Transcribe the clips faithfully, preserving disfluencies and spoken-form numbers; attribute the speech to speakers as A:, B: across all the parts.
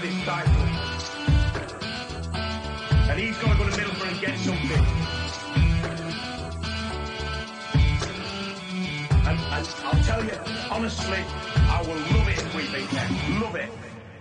A: this title. And he's got to go to Middlesbrough and get something. And, and I'll tell you, honestly, I will love it if we beat them. Love it.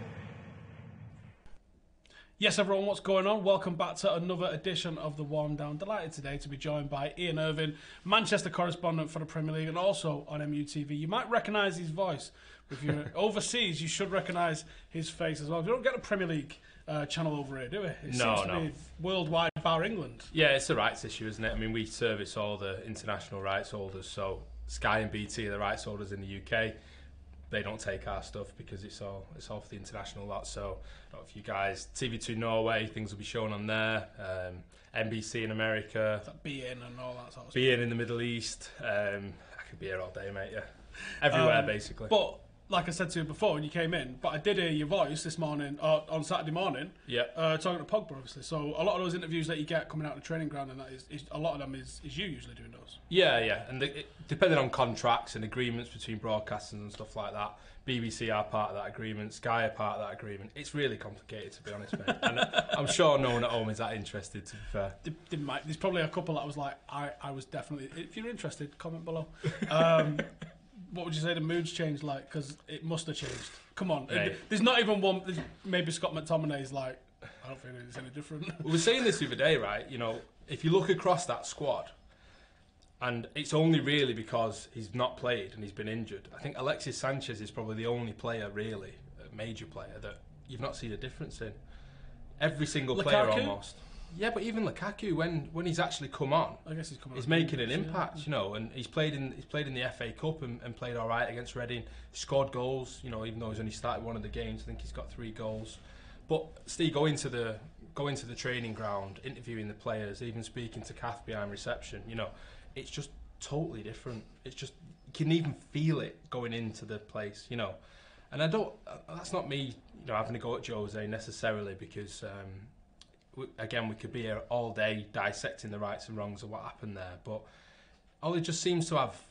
B: Yes, everyone, what's going on? Welcome back to another edition of The Warm Down. Delighted today to be joined by Ian Irvine, Manchester correspondent for the Premier League and also on M U T V. You might recognise his voice. If you're overseas, you should recognise his face as well. We don't get a Premier League uh, channel over here, do we? It
C: no,
B: seems to
C: no.
B: be worldwide, bar England.
C: Yeah, it's a rights issue, isn't it? I mean, we service all the international rights holders, so Sky and B T are the rights holders in the U K. They don't take our stuff because it's all it's all for the international lot. So, I don't know if you guys, T V two Norway, things will be shown on there. Um, N B C in America,
B: Be In and all that sort of stuff.
C: Be In in the Middle East. Um, I could be here all day, mate. Yeah, everywhere
B: Um,
C: basically.
B: But like I said to you before when you came in, but I did hear your voice this morning, uh, on Saturday morning,
C: yeah,
B: uh, talking to Pogba, obviously. So a lot of those interviews that you get coming out of the training ground, and that is, is a lot of them is, is you usually doing those.
C: Yeah, yeah, and the, it, depending on contracts and agreements between broadcasters and stuff like that, B B C are part of that agreement, Sky are part of that agreement. It's really complicated, to be honest, mate. And I'm sure no one at home is that interested, to be fair.
B: They, they might, there's probably a couple that was like, I, I was definitely... If you're interested, comment below. Um, what would you say the mood's changed like? Because it must have changed. Come on.
C: Right.
B: There's not even one... There's maybe Scott McTominay's like, I don't think it's any different.
C: We were saying this the other day, right? You know, if you look across that squad, and it's only really because he's not played and he's been injured. I think Alexis Sanchez is probably the only player, really, a major player, that you've not seen a difference in. Every single
B: Lukaku?
C: player almost. Yeah, but even Lukaku, when, when he's actually come on,
B: I guess he's come on.
C: he's making an impact, you know, and he's played in he's played in the F A Cup and, and played all right against Reading. Scored goals, you know, even though he's only started one of the games. I think he's got three goals. But Steve, go into the go into the training ground, interviewing the players, even speaking to Kath behind reception, you know, it's just totally different. It's just, you can even feel it going into the place, you know. And I don't, that's not me, you know, having to go at Jose necessarily, because um, we, again, we could be here all day dissecting the rights and wrongs of what happened there, but Ollie just seems to have,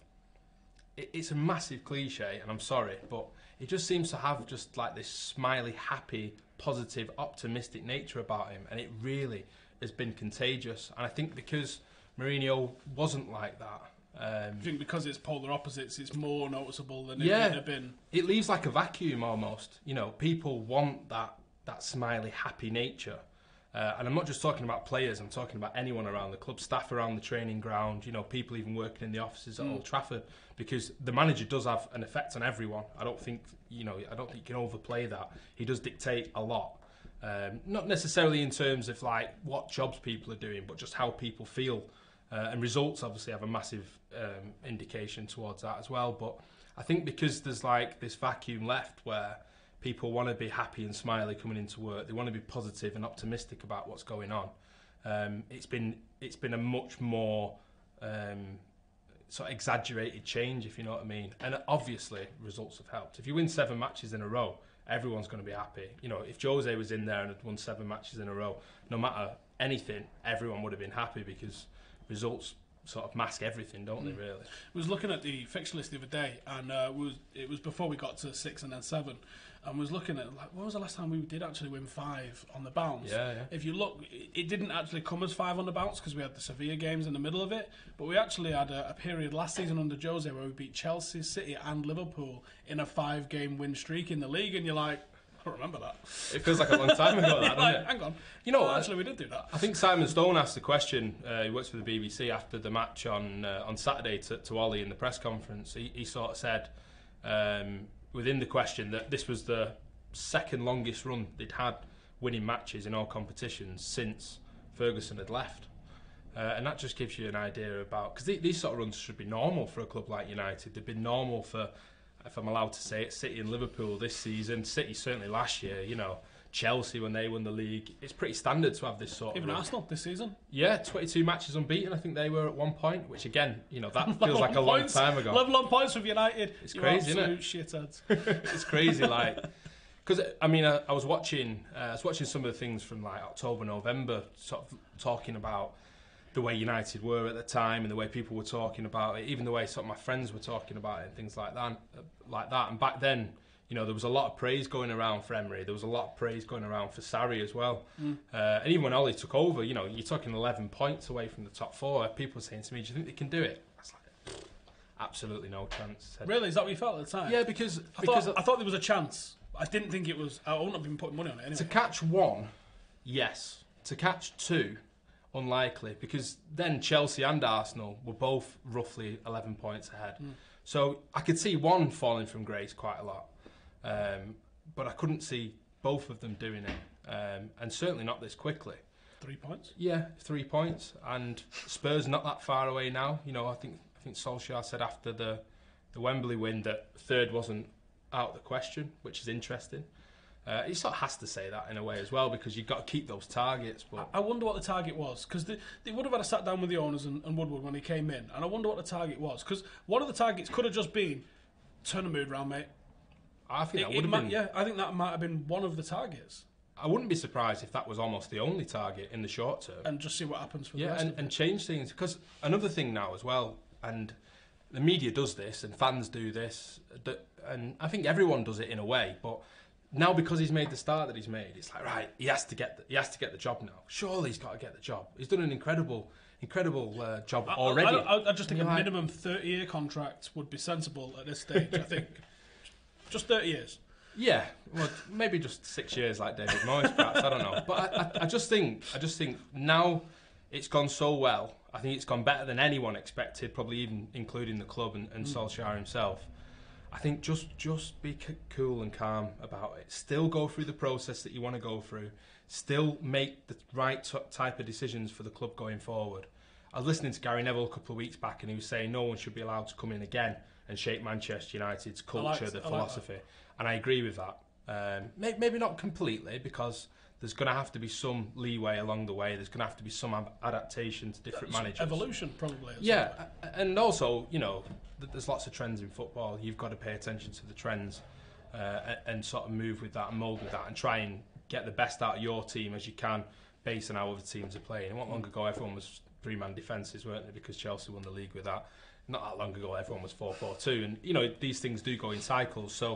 C: it, it's a massive cliche, and I'm sorry, but he just seems to have just like this smiley, happy, positive, optimistic nature about him, and it really has been contagious. And I think because Mourinho wasn't like that, um,
B: I think because it's polar opposites, it's more noticeable than
C: yeah,
B: it would have been.
C: It leaves like a vacuum almost. You know, people want that that smiley, happy nature. Uh, and I'm not just talking about players, I'm talking about anyone around the club, staff around the training ground, you know, people even working in the offices at mm. Old Trafford, because the manager does have an effect on everyone. I don't think, you know, I don't think you can overplay that. He does dictate a lot. Um, not necessarily in terms of like what jobs people are doing, but just how people feel. Uh, and results obviously have a massive um, indication towards that as well. But I think because there's like this vacuum left where people want to be happy and smiley coming into work, they want to be positive and optimistic about what's going on. Um, it's been it's been a much more um, sort of exaggerated change, if you know what I mean. And obviously results have helped. If you win seven matches in a row, everyone's going to be happy. You know, if Jose was in there and had won seven matches in a row, no matter anything, everyone would have been happy, because results sort of mask everything, don't they, really?
B: I was looking at the fixture list the other day, and uh, was it was before we got to six and then seven, and was looking at, like, when was the last time we did actually win five on the bounce?
C: Yeah, yeah.
B: If you look, it didn't actually come as five on the bounce because we had the Sevilla games in the middle of it, but we actually had a, a period last season under Jose where we beat Chelsea, City and Liverpool in a five-game win streak in the league, and you're like, I don't remember that.
C: It feels like a long time ago, that, doesn't
B: like,
C: it?
B: Hang on.
C: You know,
B: well, actually, we did do that.
C: I think Simon Stone asked the question. Uh, he works for the B B C after the match on uh, on Saturday to, to Ollie in the press conference. He, he sort of said um, within the question that this was the second longest run they'd had winning matches in all competitions since Ferguson had left. Uh, and that just gives you an idea about, because these sort of runs should be normal for a club like United. They've been normal for, if I'm allowed to say it, City and Liverpool this season. City certainly last year, you know. Chelsea when they won the league. It's pretty standard to have this sort
B: Even
C: of... Even
B: Arsenal this season.
C: Yeah, twenty-two matches unbeaten, I think they were at one point, which again, you know, that feels like a long
B: points,
C: time ago.
B: Level on points with United.
C: It's
B: you
C: crazy, isn't it?
B: Shitheads.
C: It's crazy, like... Because, I mean, I, I was watching uh, I was watching some of the things from, like, October, November, sort of talking about the way United were at the time and the way people were talking about it, even the way sort of my friends were talking about it and things like that, like that. And back then, You know, there was a lot of praise going around for Emery. There was a lot of praise going around for Sarri as well. Mm. Uh, and even when Ollie took over, you know, you're talking eleven points away from the top four. People were saying to me, do you think they can do it? I was like, absolutely no chance. Said,
B: really? Is that what you felt at the time?
C: yeah, because...
B: I,
C: because
B: thought, I thought there was a chance. I didn't think it was... I wouldn't have been putting money on it anyway.
C: To catch one, yes. To catch two, unlikely. Because then Chelsea and Arsenal were both roughly eleven points ahead. Mm. So I could see one falling from grace quite a lot. Um, but I couldn't see both of them doing it. Um, and certainly not this quickly.
B: Three points?
C: Yeah, three points. And Spurs not that far away now. You know, I think I think Solskjaer said after the, the Wembley win that third wasn't out of the question, which is interesting. Uh, he sort of has to say that in a way as well, because you've got to keep those targets. But
B: I wonder what the target was, because they, they would have had a sat down with the owners and, and Woodward when he came in, and I wonder what the target was, because one of the targets could have just been turn the mood round, mate.
C: I think
B: it,
C: that would have
B: might,
C: been.
B: Yeah, I think that might have been one of the targets.
C: I wouldn't be surprised if that was almost the only target in the short term.
B: And just see what happens for
C: yeah,
B: the rest
C: and,
B: of
C: and
B: it.
C: change things. Because another thing now as well, and the media does this, and fans do this, and I think everyone does it in a way. But now, because he's made the start that he's made, it's like, right, he has to get the, he has to get the job now. Surely he's got to get the job. He's done an incredible, incredible uh, job
B: I,
C: already.
B: I, I, I just think a
C: like,
B: minimum thirty-year contract would be sensible at this stage. I think just thirty years.
C: Yeah, well, maybe just six years like David Moyes, perhaps. I don't know, but I, I, I just think, I just think now it's gone so well. I think it's gone better than anyone expected, probably even including the club and, and mm. Solskjaer himself. I think just just be c- cool and calm about it. Still go through the process that you want to go through. Still make the right t- type of decisions for the club going forward. I was listening to Gary Neville a couple of weeks back, and he was saying no one should be allowed to come in again and shape Manchester United's culture,
B: like,
C: the
B: I
C: philosophy.
B: Like
C: and I agree with that. Um, may- maybe not completely, because there's going to have to be some leeway along the way. There's going to have to be some ab- adaptation to different
B: That's
C: managers.
B: Evolution, probably.
C: Yeah, and also, you know, there's lots of trends in football. You've got to pay attention to the trends uh, and, and sort of move with that and mould with that and try and get the best out of your team as you can based on how other teams are playing. And not long ago, everyone was three-man defences, weren't they, because Chelsea won the league with that. Not that long ago, everyone was four four two. And, you know, these things do go in cycles. So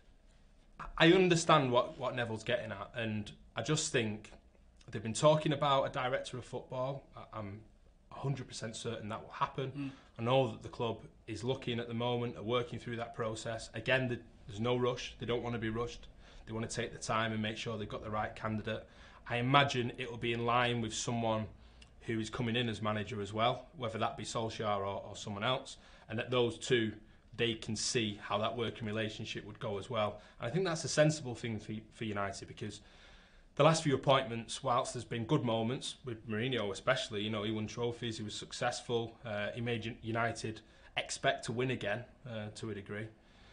C: I understand what, what Neville's getting at. And I just think they've been talking about a director of football. I, I'm one hundred percent certain that will happen. Mm. I know that the club is looking at the moment, are working through that process. Again, the, there's no rush. They don't want to be rushed. They want to take the time and make sure they've got the right candidate. I imagine it will be in line with someone who is coming in as manager as well, whether that be Solskjaer or, or someone else, and that those two, they can see how that working relationship would go as well. And I think that's a sensible thing for, for United, because the last few appointments, whilst there's been good moments, with Mourinho especially, you know, he won trophies, he was successful, uh, he made United expect to win again, uh, to a degree.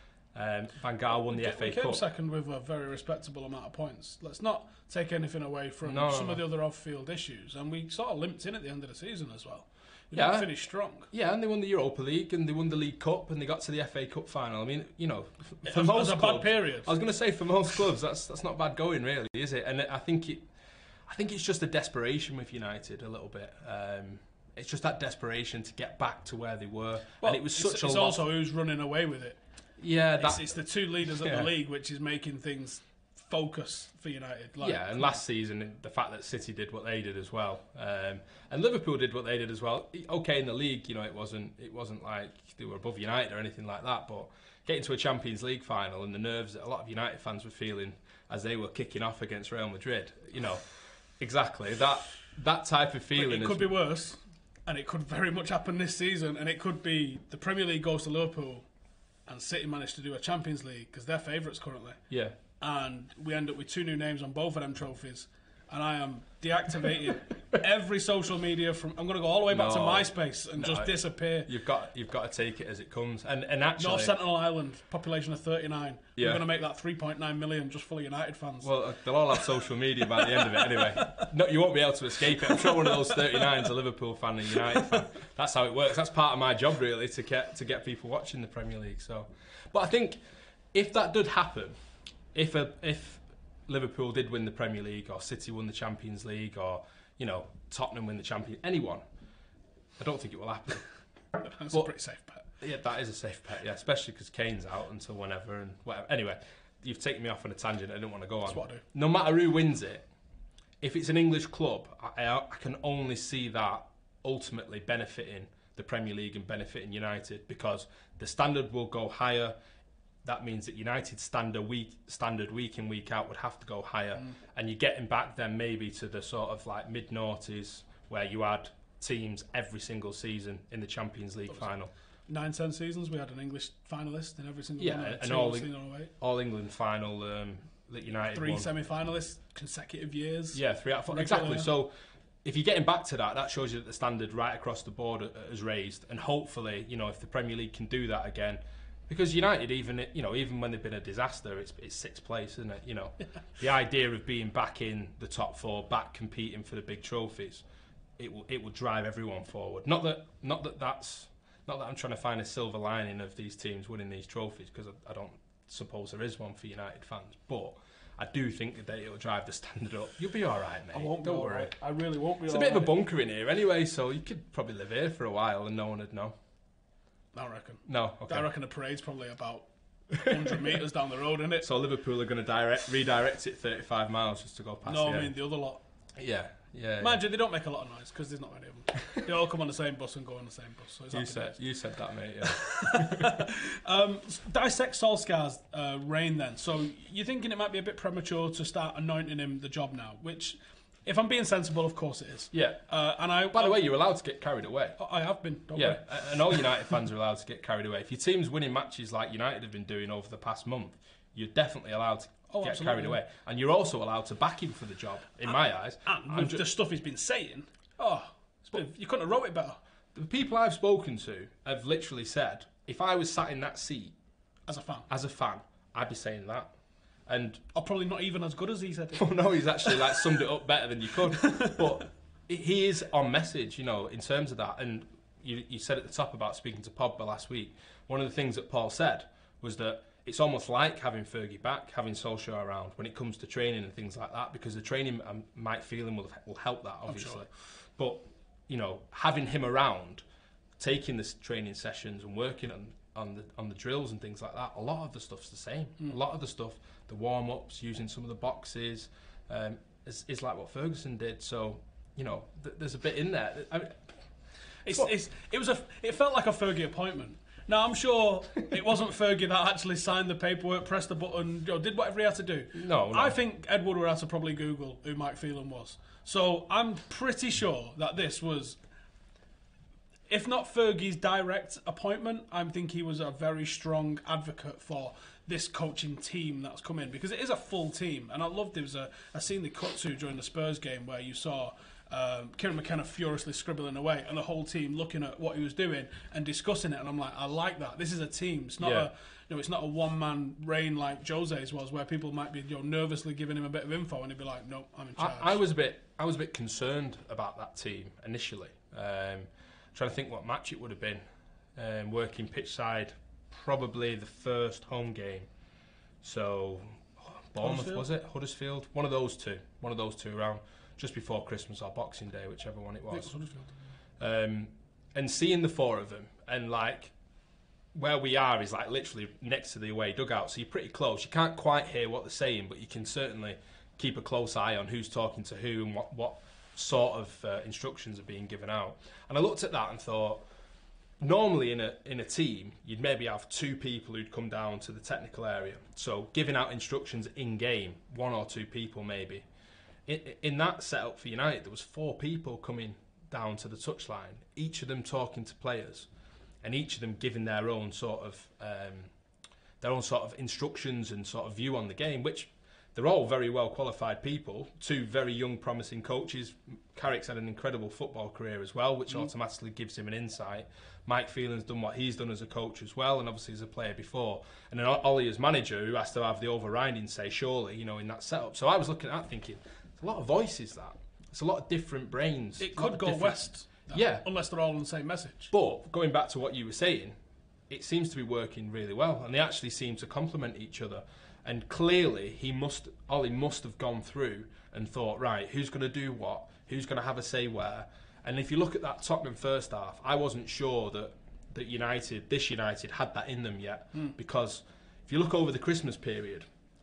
C: Um, Van Gaal won the
B: we
C: F A
B: came
C: Cup.
B: second with a very respectable amount of points. Let's not take anything away from
C: no,
B: some
C: no,
B: of
C: no.
B: the other off-field issues, and we sort of limped in at the end of the season as well. We
C: Yeah.
B: didn't finish strong.
C: Yeah, and they won the Europa League and they won the League Cup and they got to the F A Cup final. I mean, you know, f- for
B: It was
C: most
B: a
C: clubs,
B: bad period.
C: I was going to say for most clubs, that's that's not bad going, really, is it? And I think it, I think it's just a desperation with United a little bit. Um, it's just that desperation to get back to where they were,
B: Well,
C: and it was
B: it's,
C: such a
B: it's
C: lot.
B: also who's running away with it.
C: Yeah, that,
B: It's, it's the two leaders of
C: Yeah.
B: the league which is making things focus for United. Like,
C: yeah, and last season, the fact that City did what they did as well, um, and Liverpool did what they did as well. Okay, in the league, you know, it wasn't it wasn't like they were above United or anything like that, but getting to a Champions League final and the nerves that a lot of United fans were feeling as they were kicking off against Real Madrid, you know, exactly that that type of feeling.
B: It
C: is,
B: could be worse, and it could very much happen this season, and it could be the Premier League goes to Liverpool and City managed to do a Champions League because they're favourites currently.
C: Yeah.
B: And we end up with two new names on both of them trophies. And I am deactivating every social media from. I'm going to go all the way back to
C: No.
B: MySpace and
C: No,
B: just disappear.
C: You've got you've got to take it as it comes, and and actually,
B: North Sentinel Island, population of thirty-nine.
C: Yeah.
B: We're going to make that three point nine million just full of United fans.
C: well, they'll all have social media by the end of it anyway. No, you won't be able to escape it. I'm sure one of those thirty-nine is a Liverpool fan and a United fan. That's how it works. That's part of my job, really, to get to get people watching the Premier League. So, but I think if that did happen, if a, if Liverpool did win the Premier League, or City won the Champions League, or you know Tottenham win the Champions, anyone, I don't think it will happen.
B: That's
C: but-
B: a pretty safe bet.
C: Yeah, that is a safe bet, yeah, especially because Kane's out until whenever and whatever. Anyway, you've taken me off on a tangent I didn't want to go on.
B: That's what I do.
C: No matter who wins it, if it's an English club, I, I, I can only see that ultimately benefiting the Premier League and benefiting United, because the standard will go higher. That means that United's standard week, standard week in, week out would have to go higher. Mm. And you're getting back then maybe to the sort of like mid-noughties where you had teams every single season in the Champions League final.
B: Nine, ten seasons, we had an English finalist in every single
C: yeah,
B: one.
C: Yeah, an all, all England final um, that United
B: Three
C: won.
B: semi-finalists, consecutive years.
C: Yeah, three out of four. Exactly. So if you're getting back to that, that shows you that the standard right across the board has raised. And hopefully, you know, if the Premier League can do that again, because United, even you know, even when they've been a disaster, it's it's sixth place, isn't it? You know, the idea of being back in the top four, back competing for the big trophies, it will it will drive everyone forward. Not that not that that's not that I'm trying to find a silver lining of these teams winning these trophies, because I, I don't suppose there is one for United fans, but I do think that it'll drive the standard up. You'll be all right, mate.
B: I won't
C: Don't
B: be
C: worry.
B: Right. I really won't be.
C: It's
B: all
C: a bit
B: right.
C: of a bunker in here anyway, so you could probably live here for a while and no one would know.
B: I reckon.
C: No, okay.
B: I reckon the parade's probably about one hundred metres down the road, isn't it?
C: So Liverpool are going to direct, redirect it thirty-five miles just to go past.
B: No,
C: the
B: I mean
C: end.
B: the other lot.
C: Yeah, yeah.
B: Mind you, they don't make a lot of noise because there's not many of them. They all come on the same bus and go on the same bus. So it's
C: You
B: happy
C: said
B: days.
C: you said that, mate. Yeah.
B: um, dissect Solskjaer's uh, reign then. So you're thinking it might be a bit premature to start anointing him the job now, which, if I'm being sensible, of course it is.
C: Yeah.
B: Uh, and I.
C: By the
B: I,
C: way, you're allowed to get carried away.
B: I have been. Don't
C: Yeah,
B: worry.
C: and all United fans are allowed to get carried away. If your team's winning matches like United have been doing over the past month, you're definitely allowed to
B: Oh,
C: get
B: absolutely.
C: carried away. And you're also allowed to back him for the job, in my eyes.
B: And
C: I'm
B: with
C: ju-
B: the stuff he's been saying, oh, it's been, you couldn't have wrote it better.
C: the people I've spoken to have literally said, if I was sat in that seat
B: As a fan.
C: as a fan, I'd be saying that. And
B: Or probably not even as good as he said it.
C: oh no, he's actually like summed it up better than you could. But he is on message, you know, in terms of that. And you, you said at the top about speaking to Pogba last week. One of the things that Paul said was that it's almost like having Fergie back, having Solskjaer around when it comes to training and things like that, because the training um, Mike Phelan will will help that obviously.
B: sure.
C: But you know, having him around, taking the training sessions and working on on the on the drills and things like that, a lot of the stuff's the same. Mm. A lot of the stuff, the warm ups, using some of the boxes, um, is, is like what Ferguson did. So you know, th- there's a bit in there. I mean,
B: It's, it's, it was a. It felt like a Fergie appointment. Now I'm sure it wasn't Fergie that actually signed the paperwork, pressed the button, you know, did whatever he had to do.
C: No, no.
B: I think Ed Woodward had to probably Google who Mike Phelan was. So I'm pretty sure that this was, if not Fergie's direct appointment, I think he was a very strong advocate for this coaching team that's come in, because it is a full team. And I loved there was a, a scene they cut to during the Spurs game where you saw Um, Kieran McKenna furiously scribbling away and the whole team looking at what he was doing and discussing it, and I'm like, I like that. This is a team. It's not
C: Yeah.
B: a you know, it's not a one man reign like Jose's was, where people might be you know, nervously giving him a bit of info and he'd be like, no, I'm in charge.
C: I, I was a bit, I was a bit concerned about that team initially. Um, trying to think what match it would have been. Um, working pitch side, probably the first home game. So Bournemouth
B: Huddersfield?
C: was it? Huddersfield, one of those two, one of those two around just before Christmas or Boxing Day, whichever one it
B: I think
C: was.
B: it was Huddersfield.
C: Um, and seeing the four of them, and like where we are is like literally next to the away dugout, so you're pretty close. You can't quite hear what they're saying, but you can certainly keep a close eye on who's talking to who and what, what sort of uh, instructions are being given out. And I looked at that and thought, normally in a in a team, you'd maybe have two people who'd come down to the technical area, so giving out instructions in game, one or two people maybe. In, in that setup for United, there was four people coming down to the touchline, each of them talking to players, and each of them giving their own sort of um, their own sort of instructions and sort of view on the game, which they're all very well qualified people. Two very young, promising coaches. Carrick's had an incredible football career as well, which mm. automatically gives him an insight. Mike Phelan's done what he's done as a coach as well, and obviously as a player before. And then Ollie as manager, who has to have the overriding say, surely, you know, in that setup. So I was looking at that thinking, it's a lot of voices, that. It's a lot of different brains.
B: It could go
C: different...
B: west. That,
C: yeah.
B: Unless they're all on the same message.
C: But going back to what you were saying, it seems to be working really well, and they actually seem to complement each other. And clearly, he must, Ollie must have gone through and thought, right, who's going to do what? Who's going to have a say where? And if you look at that Tottenham first half, I wasn't sure that, that United, this United, had that in them yet. Mm. Because if you look over the Christmas period,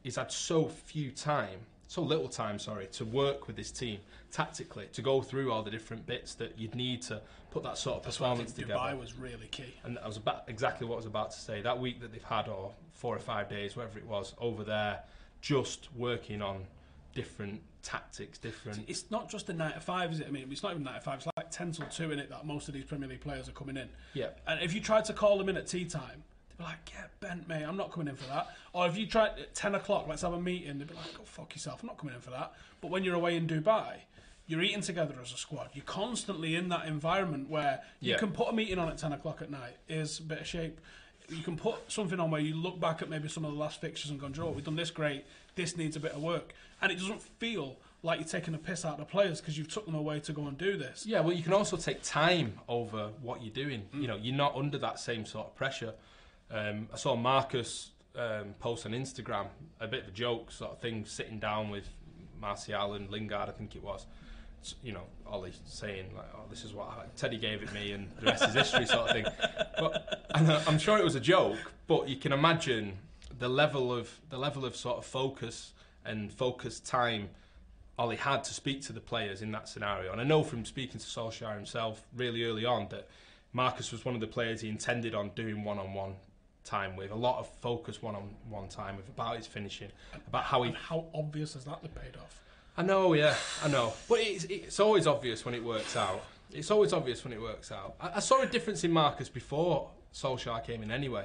C: he's had so few time, so little time, sorry, to work with his team tactically, to go through all the different bits that you'd need to put that sort of
B: That's why I
C: performance
B: think
C: together.
B: Dubai was really key.
C: And that was about exactly what I was about to say. That week that they've had, or four or five days, whatever it was, over there, just working on different tactics, different.
B: It's not just a nine to five, is it? I mean, it's not even nine to five. It's like ten till two in it that most of these Premier League players are coming in.
C: Yeah.
B: And if you tried to call them in at tea time, they'd be like, "Get bent, mate. I'm not coming in for that." Or if you tried at ten o'clock, let's have a meeting, they'd be like, "Go fuck yourself. I'm not coming in for that." But when you're away in Dubai, you're eating together as a squad. You're constantly in that environment where you
C: Yeah.
B: can put a meeting on at ten o'clock at night. Is a bit of shape. You can put something on where you look back at maybe some of the last fixtures and go, "Joe, we've done this great. This needs a bit of work," and it doesn't feel like you're taking a piss out of the players because you've took them away to go and do this.
C: Yeah, well, you can also take time over what you're doing. Mm. You know, you're not under that same sort of pressure. Um, I saw Marcus um, post on Instagram a bit of a joke sort of thing, sitting down with Martial and Lingard, I think it was. So, you know, Ollie saying like, "Oh, this is what I, Teddy gave it me, and the rest is history," sort of thing. But and I'm sure it was a joke. But you can imagine the level of the level of sort of focus and focused time Ollie had to speak to the players in that scenario. And I know from speaking to Solskjaer himself really early on that Marcus was one of the players he intended on doing one-on-one time with, a lot of focus one-on-one time with, about his finishing, about how he...
B: And how obvious has that been paid off?
C: I know, yeah, I know. But it's, it's always obvious when it works out. It's always obvious when it works out. I, I saw a difference in Marcus before Solskjaer came in anyway.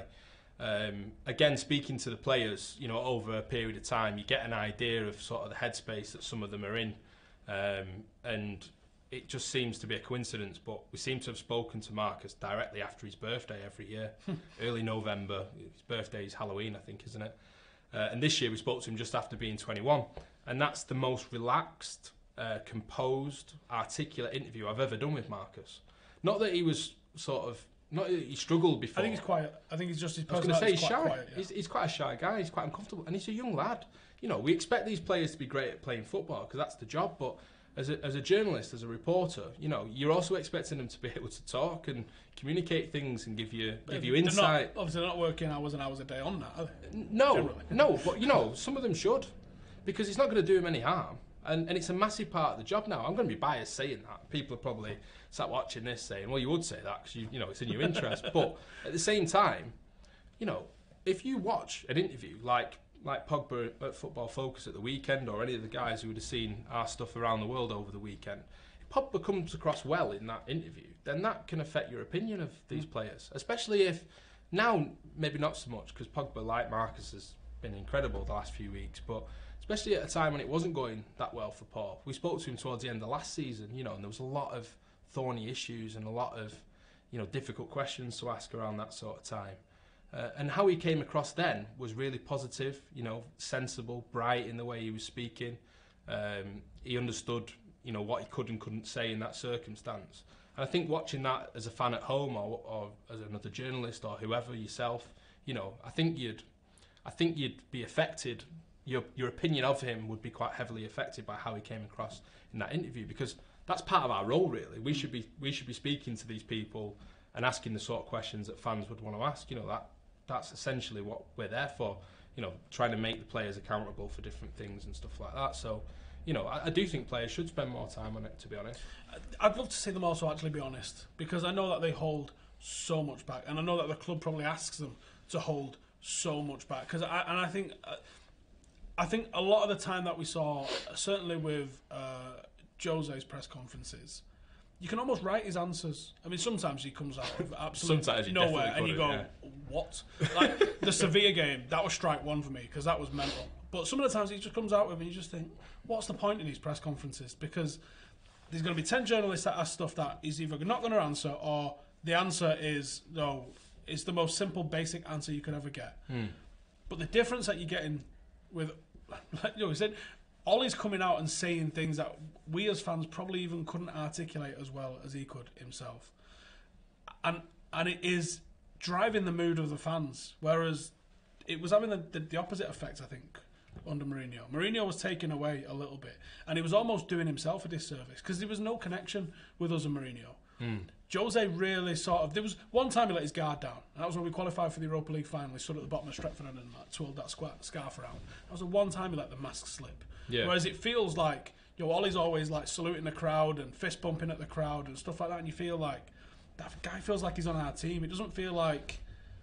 C: Um, again, speaking to the players, you know, over a period of time, you get an idea of sort of the headspace that some of them are in. Um, and it just seems to be a coincidence, but we seem to have spoken to Marcus directly after his birthday every year. Early November. His birthday is Halloween, I think, isn't it? Uh, and this year we spoke to him just after being twenty-one. And that's the most relaxed, uh, composed, articulate interview I've ever done with Marcus. Not that he was sort of... Not that he struggled before.
B: I think he's quiet. I think he's just his
C: I was going to say he's
B: quite
C: shy.
B: Quiet, yeah.
C: he's, he's quite a shy guy. He's quite uncomfortable. And he's a young lad. You know, we expect these players to be great at playing football because that's the job. But as a, as a journalist, as a reporter, you know, you're also expecting them to be able to talk and communicate things and give you give you
B: They're
C: insight.
B: Not, obviously, they're not working hours and hours a day on that, are they?
C: No,
B: Generally.
C: no, but you know, some of them should, because it's not going to do them any harm, and and it's a massive part of the job now. I'm going to be biased saying that. People are probably sat watching this saying, "Well, you would say that because you you know it's in your interest." But at the same time, you know, if you watch an interview like like Pogba at Football Focus at the weekend, or any of the guys who would have seen our stuff around the world over the weekend, if Pogba comes across well in that interview, then that can affect your opinion of these mm. players, especially if now maybe not so much because Pogba, like Marcus, has been incredible the last few weeks, but especially at a time when it wasn't going that well for Paul. We spoke to him towards the end of last season, you know, and there was a lot of thorny issues and a lot of, you know, difficult questions to ask around that sort of time. Uh, and how he came across then was really positive, you know, sensible, bright in the way he was speaking. Um, he understood, you know, what he could and couldn't say in that circumstance. And I think watching that as a fan at home, or, or as another journalist, or whoever yourself, you know, I think you'd, I think you'd be affected. Your your opinion of him would be quite heavily affected by how he came across in that interview, because that's part of our role, really. We should be we should be speaking to these people and asking the sort of questions that fans would want to ask. You know, that that's essentially what we're there for. You know, trying to make the players accountable for different things and stuff like that. So, you know, I, I do think players should spend more time on it, to be honest.
B: I'd love to see them also actually be honest, because I know that they hold so much back, and I know that the club probably asks them to hold so much back. Because I and I think uh, I think a lot of the time that we saw, certainly with uh, Jose's press conferences, you can almost write his answers. I mean, sometimes he comes out of absolutely nowhere, and you go,
C: yeah.
B: "What?" Like the Sevilla game, that was strike one for me because that was mental. But some of the times he just comes out with, and you just think, "What's the point in these press conferences?" Because there's going to be ten journalists that ask stuff that he's either not going to answer, or the answer is no. It's the most simple, basic answer you could ever get.
C: Hmm.
B: But the difference that you're getting with, like you know, he said, Ollie's coming out and saying things that we as fans probably even couldn't articulate as well as he could himself. And and it is driving the mood of the fans, whereas it was having the, the, the opposite effect, I think, under Mourinho. Mourinho was taken away a little bit, and he was almost doing himself a disservice because there was no connection with us and Mourinho.
C: Mm.
B: Jose really sort of... There was one time he let his guard down. And that was when we qualified for the Europa League final. He stood at the bottom of Stretford and like, twirled that squ- scarf around. That was the one time he let the mask slip.
C: Yeah. Whereas
B: it feels like, you know, Ollie's always like saluting the crowd and fist bumping at the crowd and stuff like that. And you feel like, that guy feels like he's on our team. It doesn't feel like...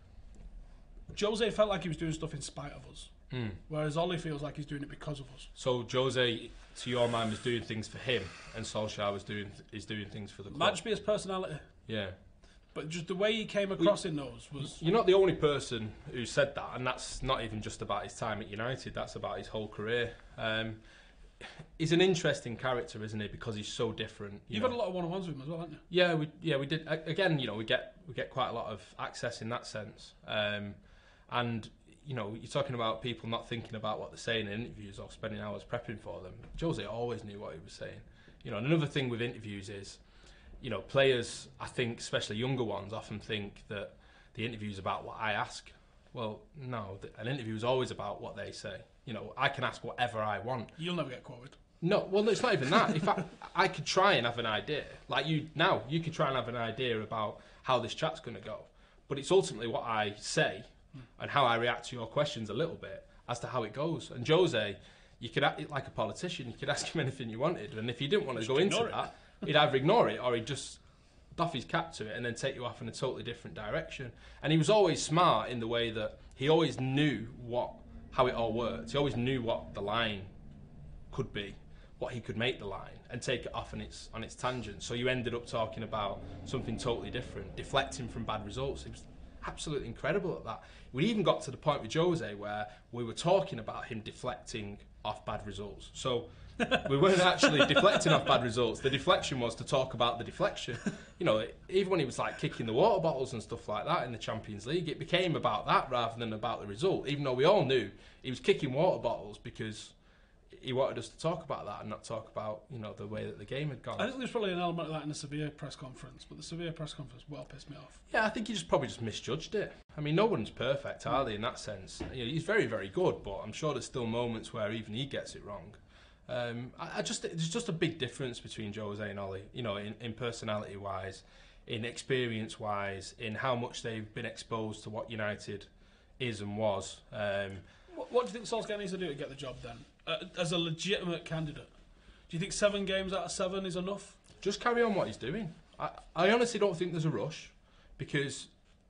B: Jose felt like he was doing stuff in spite of us. Mm. Whereas Ollie feels like he's doing it because of us.
C: So Jose, to your mind, was doing things for him, and Solskjaer was doing is doing things for the club.
B: Might just be his personality.
C: Yeah.
B: But just the way he came across well, in those was...
C: You're not the only person who said that, and that's not even just about his time at United, that's about his whole career. Um, he's an interesting character, isn't he, because he's so different. You
B: You've
C: know.
B: had a lot of one-on-ones with him as well, haven't you?
C: Yeah, we yeah we did. Again, you know, we get we get quite a lot of access in that sense. Um, and... You know, you're talking about people not thinking about what they're saying in interviews or spending hours prepping for them. Jose always knew what he was saying. You know, and another thing with interviews is, you know, players, I think, especially younger ones, often think that the interview's about what I ask. Well, no, an interview is always about what they say. You know, I can ask whatever I want.
B: You'll never get quoted.
C: No, well, it's not even that. In fact, I could try and have an idea. Like you now, you could try and have an idea about how this chat's going to go. But it's ultimately what I say and how I react to your questions a little bit as to how it goes. And Jose, you could act like a politician, you could ask him anything you wanted, and if he didn't want to go into
B: it.
C: that, he'd either ignore it or he'd just doff his cap to it and then take you off in a totally different direction. And he was always smart in the way that he always knew what how it all worked. He always knew what the line could be, what he could make the line, and take it off on its on its tangent. So you ended up talking about something totally different, deflecting from bad results. He was absolutely incredible at that. We even got to the point with Jose where we were talking about him deflecting off bad results. So we weren't actually deflecting off bad results. The deflection was to talk about the deflection. You know, even when he was like kicking the water bottles and stuff like that in the Champions League, it became about that rather than about the result. Even though we all knew he was kicking water bottles because he wanted us to talk about that and not talk about, you know, the way that the game had gone.
B: I think there's probably an element of that in the Sevilla press conference, but the Sevilla press conference well pissed me off.
C: Yeah, I think he just probably just misjudged it. I mean, no one's perfect, are they, in that sense? You know, he's very, very good, but I'm sure there's still moments where even he gets it wrong. Um, I, I just there's just a big difference between Jose and Ollie, you know, in, in personality-wise, in experience-wise, in how much they've been exposed to what United is and was. Um,
B: what, what do you think Solskjaer needs to do to get the job done? Uh, as a legitimate candidate, do you think seven games out of seven is enough?
C: Just carry on what he's doing. I, I honestly don't think there's a rush, because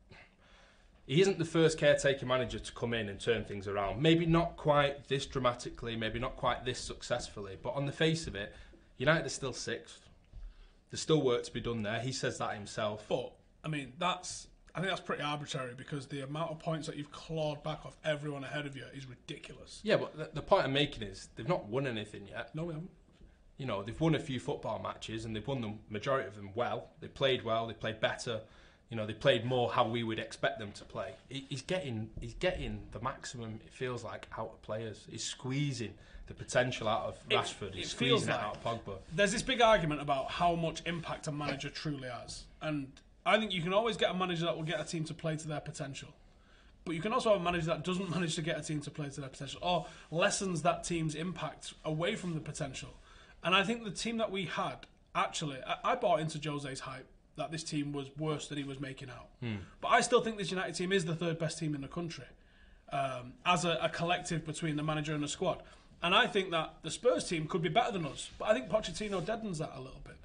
C: he isn't the first caretaker manager to come in and turn things around. Maybe not quite this dramatically, maybe not quite this successfully, but on the face of it, United are still sixth. There's still work to be done there. He says that himself.
B: But, I mean, that's... I think that's pretty arbitrary, because the amount of points that you've clawed back off everyone ahead of you is ridiculous.
C: Yeah, but the, the point I'm making is they've not won anything yet.
B: No, we haven't.
C: You know, they've won a few football matches and they've won the majority of them well. They played well, they played better. You know, they played more how we would expect them to play. He, he's getting he's getting the maximum, it feels like, out of players. He's squeezing the potential out of Rashford.
B: It,
C: he's
B: it
C: squeezing
B: like
C: it out of Pogba.
B: There's this big argument about how much impact a manager truly has. And I think you can always get a manager that will get a team to play to their potential. But you can also have a manager that doesn't manage to get a team to play to their potential, or lessens that team's impact away from the potential. And I think the team that we had, actually, I, I bought into Jose's hype that this team was worse than he was making out. Hmm. But I still think this United team is the third best team in the country, um, as a, a collective between the manager and the squad. And I think that the Spurs team could be better than us. But I think Pochettino deadens that a little bit.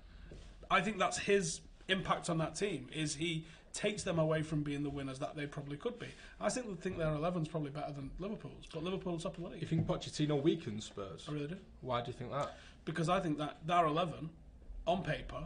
B: I think that's his impact on that team, is he takes them away from being the winners that they probably could be. I think they think their eleven's probably better than Liverpool's, but Liverpool's top of the league.
C: You think Pochettino weakens Spurs?
B: I really do.
C: Why do you think that?
B: Because I think that their eleven, on paper,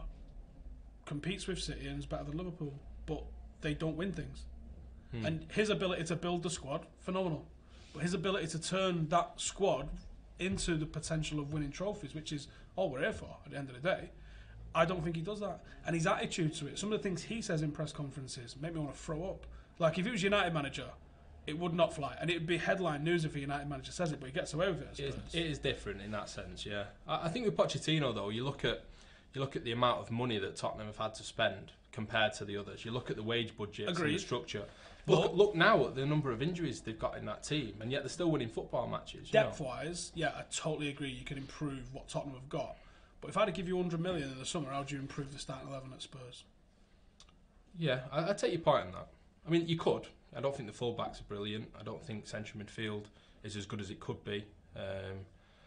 B: competes with City and is better than Liverpool, but they don't win things. Hmm. And his ability to build the squad, phenomenal. But his ability to turn that squad into the potential of winning trophies, which is all we're here for at the end of the day, I don't think he does that. And his attitude to it, some of the things he says in press conferences make me want to throw up. Like, if he was United manager, it would not fly. And it would be headline news if a United manager says it, but he gets away with it, I suppose.
C: It is, it is different in that sense, yeah. I, I think with Pochettino, though, you look at you look at the amount of money that Tottenham have had to spend compared to the others. You look at the wage budgets
B: Agreed.
C: and the structure. Look, look now at the number of injuries they've got in that team, and yet they're still winning football matches.
B: Depth-wise, yeah, I totally agree. You can improve what Tottenham have got. But if I had to give you one hundred million in the summer, how would you improve the starting eleven at Spurs?
C: Yeah, I, I take your point on that. I mean, you could. I don't think the fullbacks are brilliant. I don't think central midfield is as good as it could be. Um,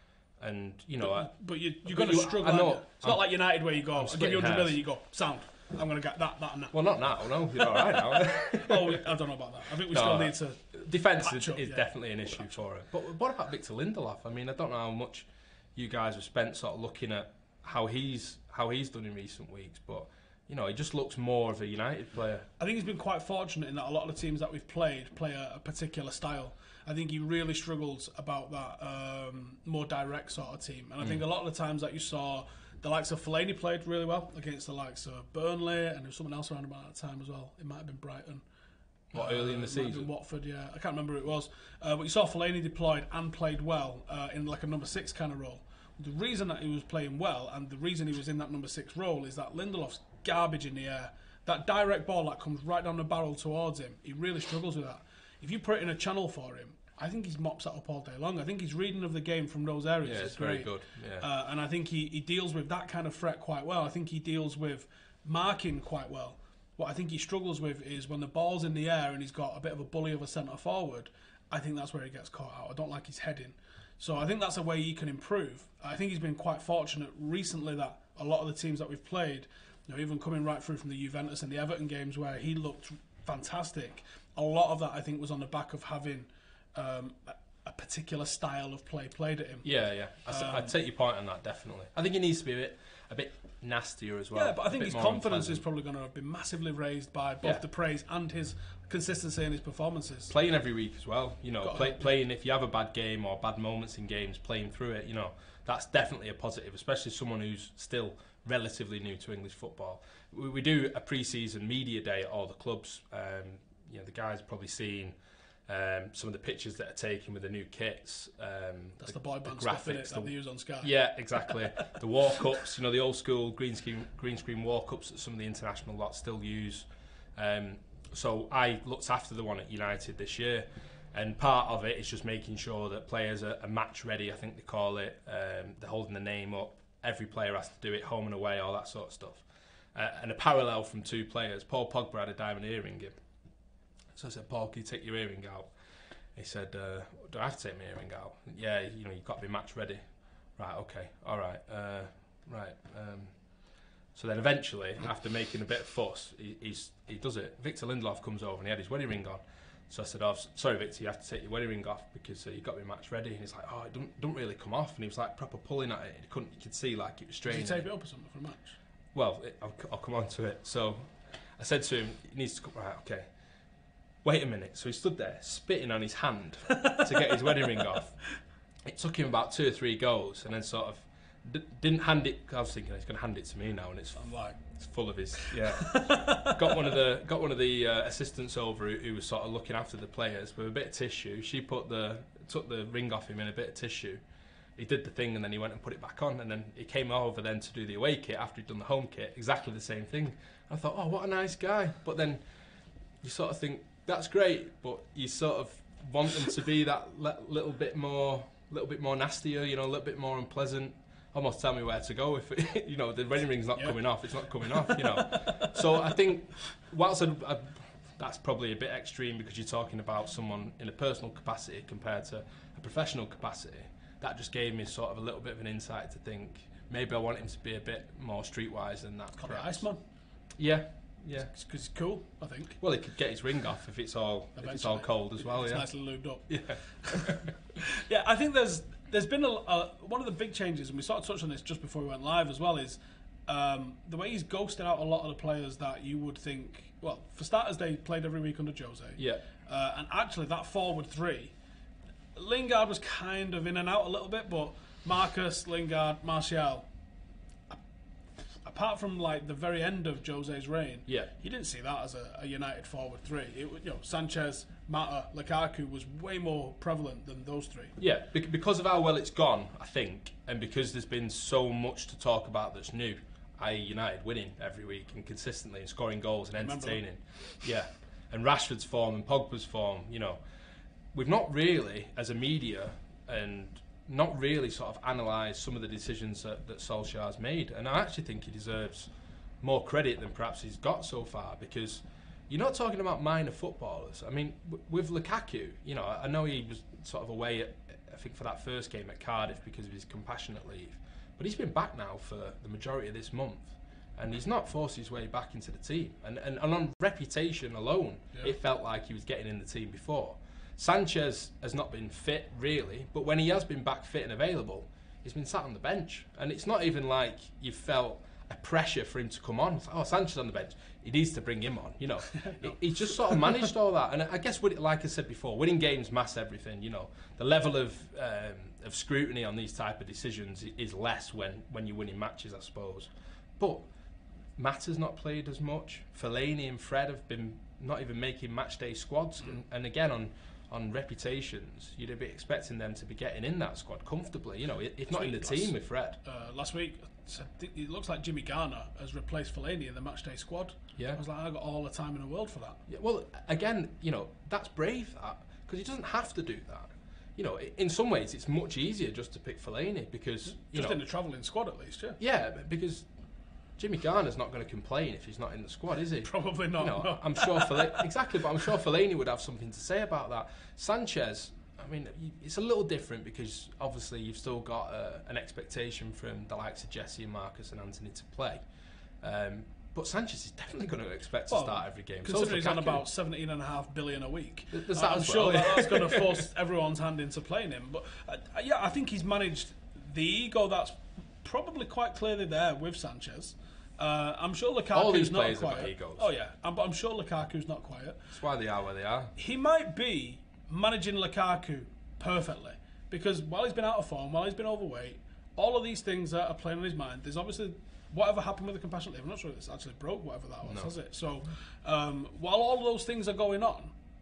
C: and you know,
B: but,
C: I,
B: but you, you're
C: but
B: going to
C: you-
B: struggle.
C: I know-
B: aren't you? It's not
C: I'm-
B: like United where you go, I'll give
C: splitting
B: you one hundred
C: hairs.
B: million, you go, sound. I'm going to get that, that, and that.
C: well, not now. No, you're all right now.
B: Oh, I don't know about that. I think we
C: No,
B: still
C: no.
B: need to.
C: Defence
B: Patch
C: is,
B: up,
C: is
B: yeah.
C: definitely an issue for him. But what about Victor Lindelof? I mean, I don't know how much you guys have spent sort of looking at how he's how he's done in recent weeks, but you know, he just looks more of a United player.
B: I think he's been quite fortunate in that a lot of the teams that we've played play a, a particular style. I think he really struggles about that um, more direct sort of team. And I think a lot of the times that you saw the likes of Fellaini played really well against the likes of Burnley, and there was someone else around about that time as well. It might have been Brighton.
C: What, early in the
B: Uh, it might have been
C: season?
B: Watford, yeah. I can't remember who it was. Uh, but you saw Fellaini deployed and played well uh, in like a number six kind of role. The reason that he was playing well and the reason he was in that number six role is that Lindelof's garbage in the air. That direct ball that comes right down the barrel towards him, he really struggles with that. If you put it in a channel for him, I think he's mops that up all day long. I think his reading of the game from those areas
C: Yeah,
B: is
C: it's very
B: great.
C: good. Yeah.
B: Uh, and I think he, he deals with that kind of threat quite well. I think he deals with marking quite well. What I think he struggles with is when the ball's in the air and he's got a bit of a bully of a centre forward, I think that's where he gets caught out. I don't like his heading. So I think that's a way he can improve. I think he's been quite fortunate recently that a lot of the teams that we've played, you know, even coming right through from the Juventus and the Everton games where he looked fantastic, a lot of that I think was on the back of having um, a, a particular style of play played at him.
C: Yeah, yeah. I, s- I take your point on that, definitely. I think he needs to be a bit, a bit nastier as well.
B: Yeah, but I
C: a
B: think
C: bit
B: his
C: more
B: confidence is
C: unpleasant.
B: probably going to be massively raised by both
C: Yeah.
B: the praise and his consistency in his performances.
C: Playing every week as well, you know,
B: Got
C: play,
B: to.
C: playing if you have a bad game or bad moments in games, playing through it, you know, that's definitely a positive, especially someone who's still relatively new to English football. We, we do a pre-season media day at all the clubs. Um, you know, the guys have probably seen um, some of the pictures that are taken with the new kits. Um,
B: That's the, boy band stuff in it
C: graphics,
B: that
C: the-
B: they use on Sky.
C: Yeah, exactly. The walk-ups, you know, the old school green screen green screen walk-ups that some of the international lots still use. Um, so I looked after the one at United this year, and part of it is just making sure that players are, are match ready, I think they call it. Um, they're holding the name up. Every player has to do it, home and away, all that sort of stuff. Uh, and a parallel from two players. Paul Pogba had a diamond earring in. So I said, Paul, can you take your earring out? He said, uh, do I have to take my earring out? Yeah, you know, you've got to be match ready. Right, okay, all right, uh, right. Um, so then eventually, after making a bit of fuss, he, he's, he does it. Victor Lindelof comes over and he had his wedding ring on. So I said, oh, s- sorry, Victor, you have to take your wedding ring off because uh, you've got to be match ready. And he's like, oh, it don't, don't really come off. And he was like proper pulling at it. He couldn't, you could see like it was
B: Did
C: straining.
B: you tape it up or something for a match?
C: Well, it, I'll, c- I'll come on to it. So I said to him, he needs to come, right, okay. Wait a minute. So he stood there, spitting on his hand to get his wedding ring off. It took him about two or three goes, and then sort of d- didn't hand it. I was thinking he's going to hand it to me now, and it's
B: I'm like,
C: it's full of his. Yeah, got one of the got one of the uh, assistants over who, who was sort of looking after the players with a bit of tissue. She put the took the ring off him in a bit of tissue. He did the thing, and then he went and put it back on, and then he came over then to do the away kit after he'd done the home kit. Exactly the same thing. I thought, oh, what a nice guy. But then you sort of think that's great, but you sort of want them to be that le- little bit more, little bit more nastier, you know, a little bit more unpleasant. Almost tell me where to go if it, you know the wedding ring's not
B: Yeah.
C: coming off. It's not coming off, you know. So I think whilst I'd, I'd, that's probably a bit extreme because you're talking about someone in a personal capacity compared to a professional capacity. That just gave me sort of a little bit of an insight to think maybe I want him to be a bit more streetwise than that.
B: call it
C: perhaps.
B: Iceman.
C: Yeah, yeah.
B: Because it's cool, I think.
C: Well, he could get his ring off if it's all if it's all
B: Eventually.
C: cold as well.
B: It's
C: Yeah,
B: nicely lubed up.
C: yeah.
B: Yeah, I think there's there's been a, a, one of the big changes, and we sort of touched on this just before we went live as well, is um, the way he's ghosted out a lot of the players that you would think. Well, for starters, they played every week under Jose.
C: Yeah.
B: Uh, and actually, that forward three, Lingard was kind of in and out a little bit, but Marcus, Lingard, Martial, apart from like the very end of Jose's reign,
C: Yeah.
B: you didn't see that as a, a United forward three. It, was- you know, Sanchez, Mata, Lukaku was way more prevalent than those three.
C: Yeah, bec- because of how well it's gone, I think, and because there's been so much to talk about that's new, that is. United winning every week and consistently and scoring goals and
B: Remember that.
C: entertaining. Yeah, and Rashford's form and Pogba's form, you know, we've not really, as a media, and not really sort of analysed some of the decisions that, that Solskjaer's made, and I actually think he deserves more credit than perhaps he's got so far, because you're not talking about minor footballers. I mean, w- with Lukaku, you know, I know he was sort of away, at, I think, for that first game at Cardiff because of his compassionate leave, but he's been back now for the majority of this month, and he's not forced his way back into the team. And, and, and on reputation alone, yeah. it felt like he was getting in the team before. Sanchez has not been fit, really, but when he has been back fit and available, he's been sat on the bench. And it's not even like you felt a pressure for him to come on. It's like, oh, Sanchez on the bench, he needs to bring him on, you know. no. He just sort of managed all that. And I guess, like I said before, winning games masks everything, you know. The level of um, of scrutiny on these type of decisions is less when, when you're winning matches, I suppose. But Mata's not played as much. Fellaini and Fred have been not even making match day squads. Mm. And, and again, on on reputations, you'd be expecting them to be getting in that squad comfortably. You know, if not in the team with Fred.
B: Uh, last week, I think it looks like Jimmy Garner has replaced Fellaini in the match day squad.
C: Yeah.
B: I was like, I got all the time in the world for that.
C: Yeah, well, again, you know, that's brave, that, because he doesn't have to do that. You know, in some ways, it's much easier just to pick Fellaini because you
B: just
C: know,
B: in the travelling squad at least, yeah.
C: Yeah, because Jimmy Garner's not going to complain if he's not in the squad, is he?
B: Probably not.
C: You know,
B: no.
C: I'm sure Fellaini, exactly, but I'm sure Fellaini would have something to say about that. Sanchez, I mean, it's a little different because obviously you've still got uh, an expectation from the likes of Jesse and Marcus and Anthony to play. Um, but Sanchez is definitely going to expect
B: well,
C: to start every game.
B: Considering
C: so
B: he's on about seventeen and a half billion a week,
C: There's
B: uh,
C: that
B: I'm
C: as
B: sure
C: well.
B: that that's going to force everyone's hand into playing him. But uh, yeah, I think he's managed the ego that's probably quite clearly there with Sanchez. Uh, I'm sure Lukaku's
C: All these
B: not
C: players have
B: quiet.
C: got egos.
B: Oh yeah, I'm, but I'm sure Lukaku's not quiet.
C: That's why they are where they are.
B: He might be managing Lukaku perfectly because while he's been out of form, while he's been overweight, all of these things that are playing on his mind. There's obviously whatever happened with the compassionate leave. I'm not sure it's actually broke whatever that was,
C: no.
B: has it? So um, while all of those things are going on,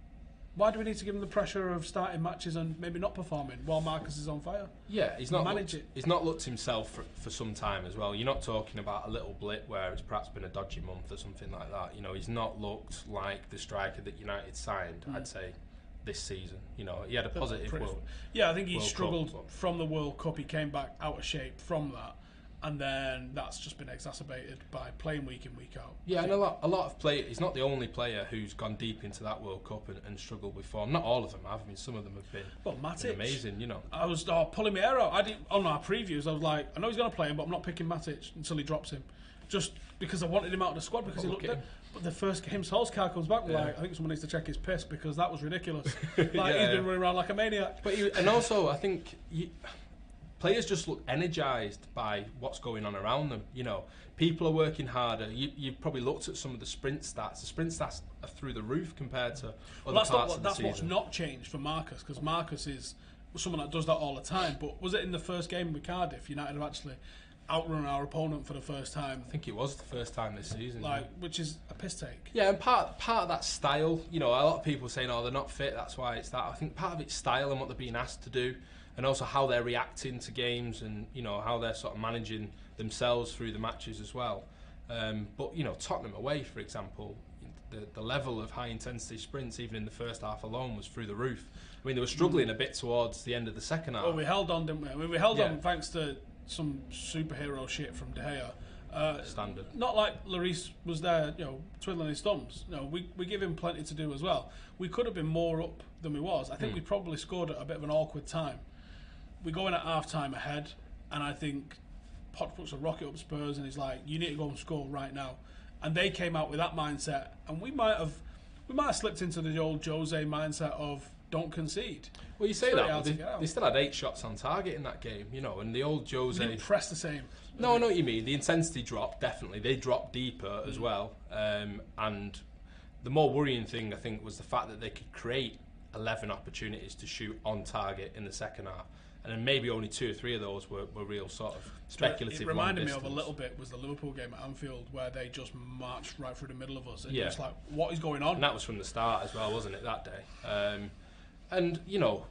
B: why do we need to give him the pressure of starting matches and maybe not performing while Marcus is on fire?
C: Yeah, he's not
B: manage
C: looked,
B: it.
C: He's not looked himself for, for some time as well. You're not talking about a little blip where it's perhaps been a dodgy month or something like that. You know, he's not looked like the striker that United signed, mm. I'd say, this season. You know, he had a positive World
B: Yeah, I think he
C: World
B: struggled
C: Cup,
B: from the World Cup. He came back out of shape from that. And then that's just been exacerbated by playing week in, week out.
C: Yeah, and a lot, a lot of players. He's not the only player who's gone deep into that World Cup and, and struggled with form. Not all of them have. I mean, some of them have been,
B: well, Matic,
C: been amazing. You know,
B: I was oh, pulling my hair out. I didn't on our previews. I was like, I know he's going to play him, but I'm not picking Matic until he drops him, just because I wanted him out of the squad because he looked good. But the first game, Solskjaer comes back. Yeah. Like, I think someone needs to check his piss because that was ridiculous. Like yeah, he's been yeah. running around like a maniac.
C: But he, and also, I think. You, Players just look energised by what's going on around them. You know, people are working harder. You, you've probably looked at some of the sprint stats. The sprint stats are through the roof compared to other
B: well, that's
C: parts
B: not,
C: of the
B: that's
C: season.
B: That's what's not changed for Marcus, because Marcus is someone that does that all the time. But was it in the first game with Cardiff, United have actually outrun our opponent for the first time?
C: I think it was the first time this season.
B: Like,
C: yeah.
B: which is a piss take.
C: Yeah, and part part of that style, you know, a lot of people saying, oh, they're not fit, that's why it's that. I think part of it's style and what they're being asked to do, and also how they're reacting to games and, you know, how they're sort of managing themselves through the matches as well. Um, but, you know, Tottenham away, for example, the, the level of high-intensity sprints, even in the first half alone, was through the roof. I mean, they were struggling a bit towards the end of the second half.
B: Well, we held on, didn't we? I mean, we held
C: yeah.
B: on thanks to some superhero shit from De Gea. Uh,
C: Standard.
B: Not like Lloris was there, you know, twiddling his thumbs. No, we we give him plenty to do as well. We could have been more up than we was. I think mm. we probably scored at a bit of an awkward time. We go in at half time ahead, and I think Poch puts a rocket up Spurs, and he's like, "You need to go and score right now." And they came out with that mindset, and we might have we might have slipped into the old Jose mindset of don't concede.
C: Well, you say that, but they, they still had eight shots on target in that game, you know, and the old Jose...
B: They didn't press the same.
C: No, I know what you mean. The intensity dropped, definitely. They dropped deeper mm. as well. Um, and the more worrying thing, I think, was the fact that they could create eleven opportunities to shoot on target in the second half. And then maybe only two or three of those were, were real sort of speculative.
B: It reminded me of a little bit was the Liverpool game at Anfield where they just marched right through the middle of us. And yeah. It's like, what is going on?
C: And that was from the start as well, wasn't it, that day? Um, and, you know,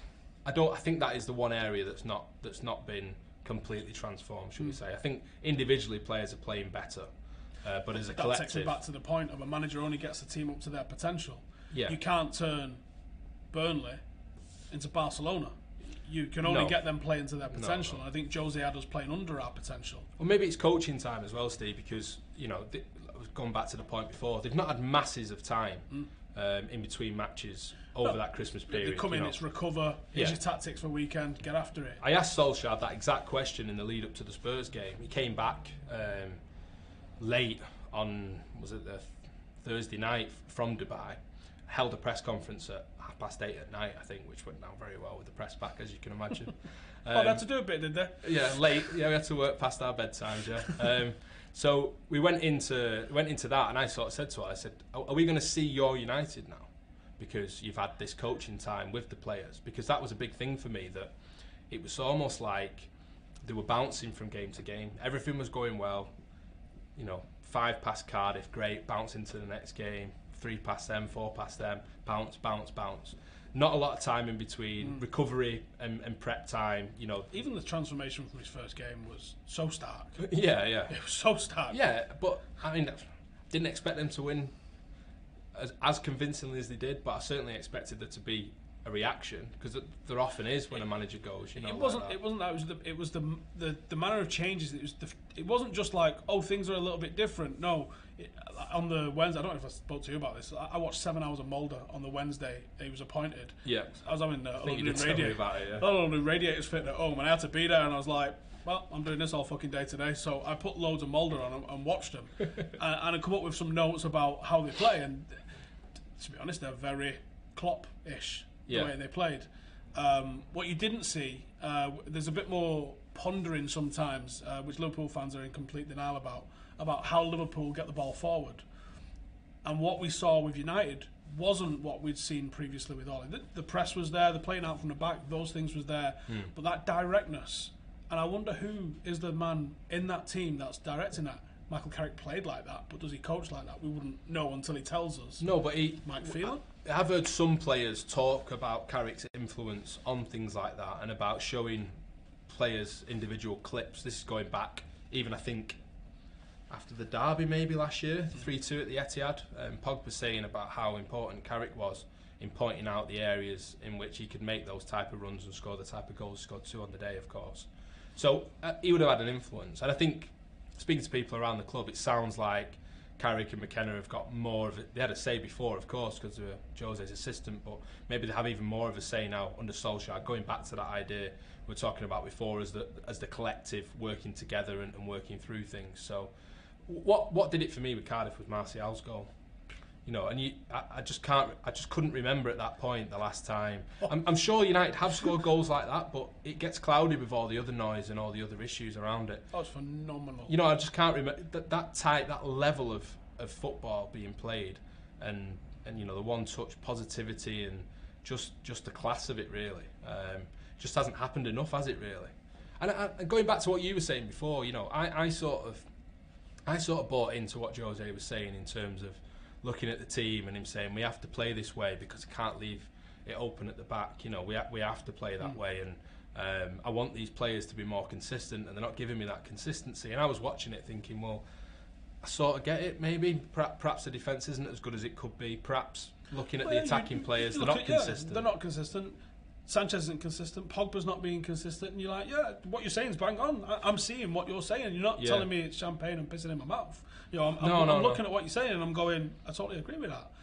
C: I don't. I think that is the one area that's not that's not been completely transformed, should mm. we say. I think individually players are playing better, uh, but as a
B: that
C: collective...
B: That takes me back to the point of a manager only gets the team up to their potential.
C: Yeah.
B: You can't turn Burnley into Barcelona. you can only
C: No.
B: get them playing to their potential.
C: no.
B: And I think Jose had us playing under our potential.
C: Well, maybe it's coaching time as well, Steve, because, you know, th- going back to the point before, they've not had masses of time
B: Mm.
C: um, in between matches over
B: No,
C: that Christmas period.
B: They come
C: you
B: in,
C: know.
B: it's recover, here's
C: Yeah.
B: your tactics for weekend, get after it.
C: I asked Solskjaer that exact question in the lead up to the Spurs game. He came back um, late on, was it the Thursday night from Dubai, held a press conference at half past eight at night, I think, which went down very well with the press back, as you can imagine.
B: Oh, they had to do a bit, did they?
C: Yeah, late. Yeah, we had to work past our bedtimes. Yeah. Um, so we went into went into that, and I sort of said to her, I said, "Are, are we going to see your United now? Because you've had this coaching time with the players." Because that was a big thing for me. That it was almost like they were bouncing from game to game. Everything was going well. You know, five past Cardiff, great. Bounce into the next game. Three past them, four past them. Bounce, bounce, bounce. Not a lot of time in between,
B: Mm.
C: recovery and, and prep time, you know.
B: Even the transformation from his first game was so stark.
C: Yeah, yeah.
B: It was so stark.
C: Yeah, but I mean, didn't expect them to win as, as convincingly as they did, but I certainly expected there to be a reaction, because there often is when a manager goes, you know.
B: It wasn't.
C: like that.
B: It wasn't that. It was the. It was the the, the manner of changes. It was. The, it wasn't just like, oh, things are a little bit different. No, it, on the Wednesday, I don't know if I spoke to you about this. I, I watched seven hours of Mulder on the Wednesday he was appointed.
C: Yeah.
B: I was having uh,
C: I think you
B: London
C: did tell me
B: radiators.
C: about it, yeah.
B: London radiators fitting at home, and I had to be there, and I was like, well, I'm doing this all fucking day today. So I put loads of Mulder on and, and watched them, and, and I come up with some notes about how they play. And to be honest, they're very Klopp-ish
C: Yeah.
B: the way they played. Um, what you didn't see, uh, there's a bit more pondering sometimes, uh, which Liverpool fans are in complete denial about, about how Liverpool get the ball forward. And what we saw with United wasn't what we'd seen previously with Ole. The, the press was there, the playing out from the back, those things was there.
C: Hmm.
B: But that directness, and I wonder who is the man in that team that's directing that. Michael Carrick played like that, but does he coach like that? We wouldn't know until he tells us.
C: No, but he.
B: Mike Phelan?
C: I've heard some players talk about Carrick's influence on things like that, and about showing players individual clips. This is going back, even I think, after the derby maybe last year, three two at the Etihad. Um, Pogba saying about how important Carrick was in pointing out the areas in which he could make those type of runs and score the type of goals he scored two on the day, of course. So uh, he would have had an influence, and I think, speaking to people around the club, it sounds like Carrick and McKenna have got more of it. They had a say before, of course, because they were Jose's assistant, but maybe they have even more of a say now under Solskjaer. Going back to that idea we were talking about before, as the as the collective working together and, and working through things. So, what what did it for me with Cardiff was Martial's goal. You know, and you, I, I just can't, I just couldn't remember at that point the last time. I'm, I'm sure United have scored goals like that, but it gets clouded with all the other noise and all the other issues around it.
B: That was phenomenal.
C: You know, I just can't remember that that type, that level of, of football being played, and and you know the one-touch positivity and just just the class of it really, um, just hasn't happened enough, has it really? And, I, and going back to what you were saying before, you know, I, I sort of, I sort of bought into what Jose was saying in terms of looking at the team and him saying we have to play this way because I can't leave it open at the back. You know, we ha- we have to play that mm. way, and um, I want these players to be more consistent, and they're not giving me that consistency. And I was watching it thinking, well, I sort of get it. Maybe perhaps, perhaps the defence isn't as good as it could be. Perhaps looking at
B: well,
C: the attacking
B: you, you,
C: players,
B: you
C: they're not
B: at,
C: consistent.
B: Yeah, they're not consistent. Sanchez isn't consistent. Pogba's not being consistent. And you're like, yeah, what you're saying is bang on. I, I'm seeing what you're saying. You're not
C: Yeah.
B: telling me it's champagne and pissing in my mouth. You know, I'm,
C: No,
B: I'm,
C: no,
B: I'm
C: no.
B: looking at what you're saying and I'm going, I totally agree with that.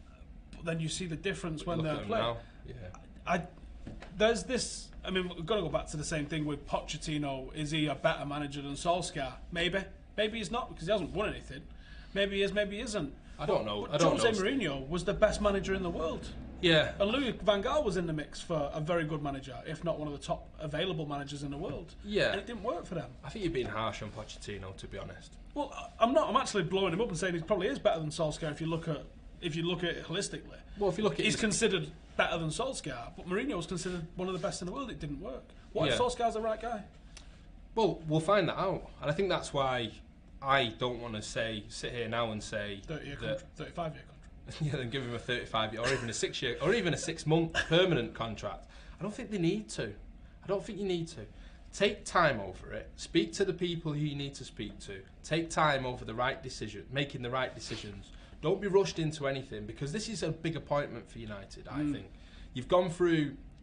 B: But then you see the difference when
C: Look
B: they're
C: at them
B: playing.
C: now. Yeah.
B: I, there's this. I mean, we've got to go back to the same thing with Pochettino. Is he a better manager than Solskjaer? Maybe. Maybe he's not because he hasn't won anything. Maybe he is. Maybe he isn't.
C: I don't know.
B: But
C: I don't
B: Jose
C: know.
B: Mourinho was the best manager in the world.
C: Yeah.
B: And Louis van Gaal was in the mix for a very good manager, if not one of the top available managers in the world.
C: Yeah.
B: And it didn't work for them.
C: I think you're being harsh on Pochettino, to be honest.
B: Well, I'm not. I'm actually blowing him up and saying he probably is better than Solskjaer if you look at if you look at it holistically.
C: Well, if you look at
B: He's
C: his-
B: considered better than Solskjaer, but Mourinho was considered one of the best in the world. It didn't work. What if
C: Yeah.
B: Solskjaer's the right guy?
C: Well, we'll find that out, and I think that's why I don't want to say sit here now and say
B: thirty-year
C: that,
B: contract, thirty-five year contract.
C: yeah, then give him a thirty-five year or even a six year or even a six month permanent contract. I don't think they need to. I don't think you need to. Take time over it. Speak to the people who you need to speak to. Take time over the right decision, making the right decisions. Don't be rushed into anything because this is a big appointment for United. I
B: Mm.
C: think you've gone through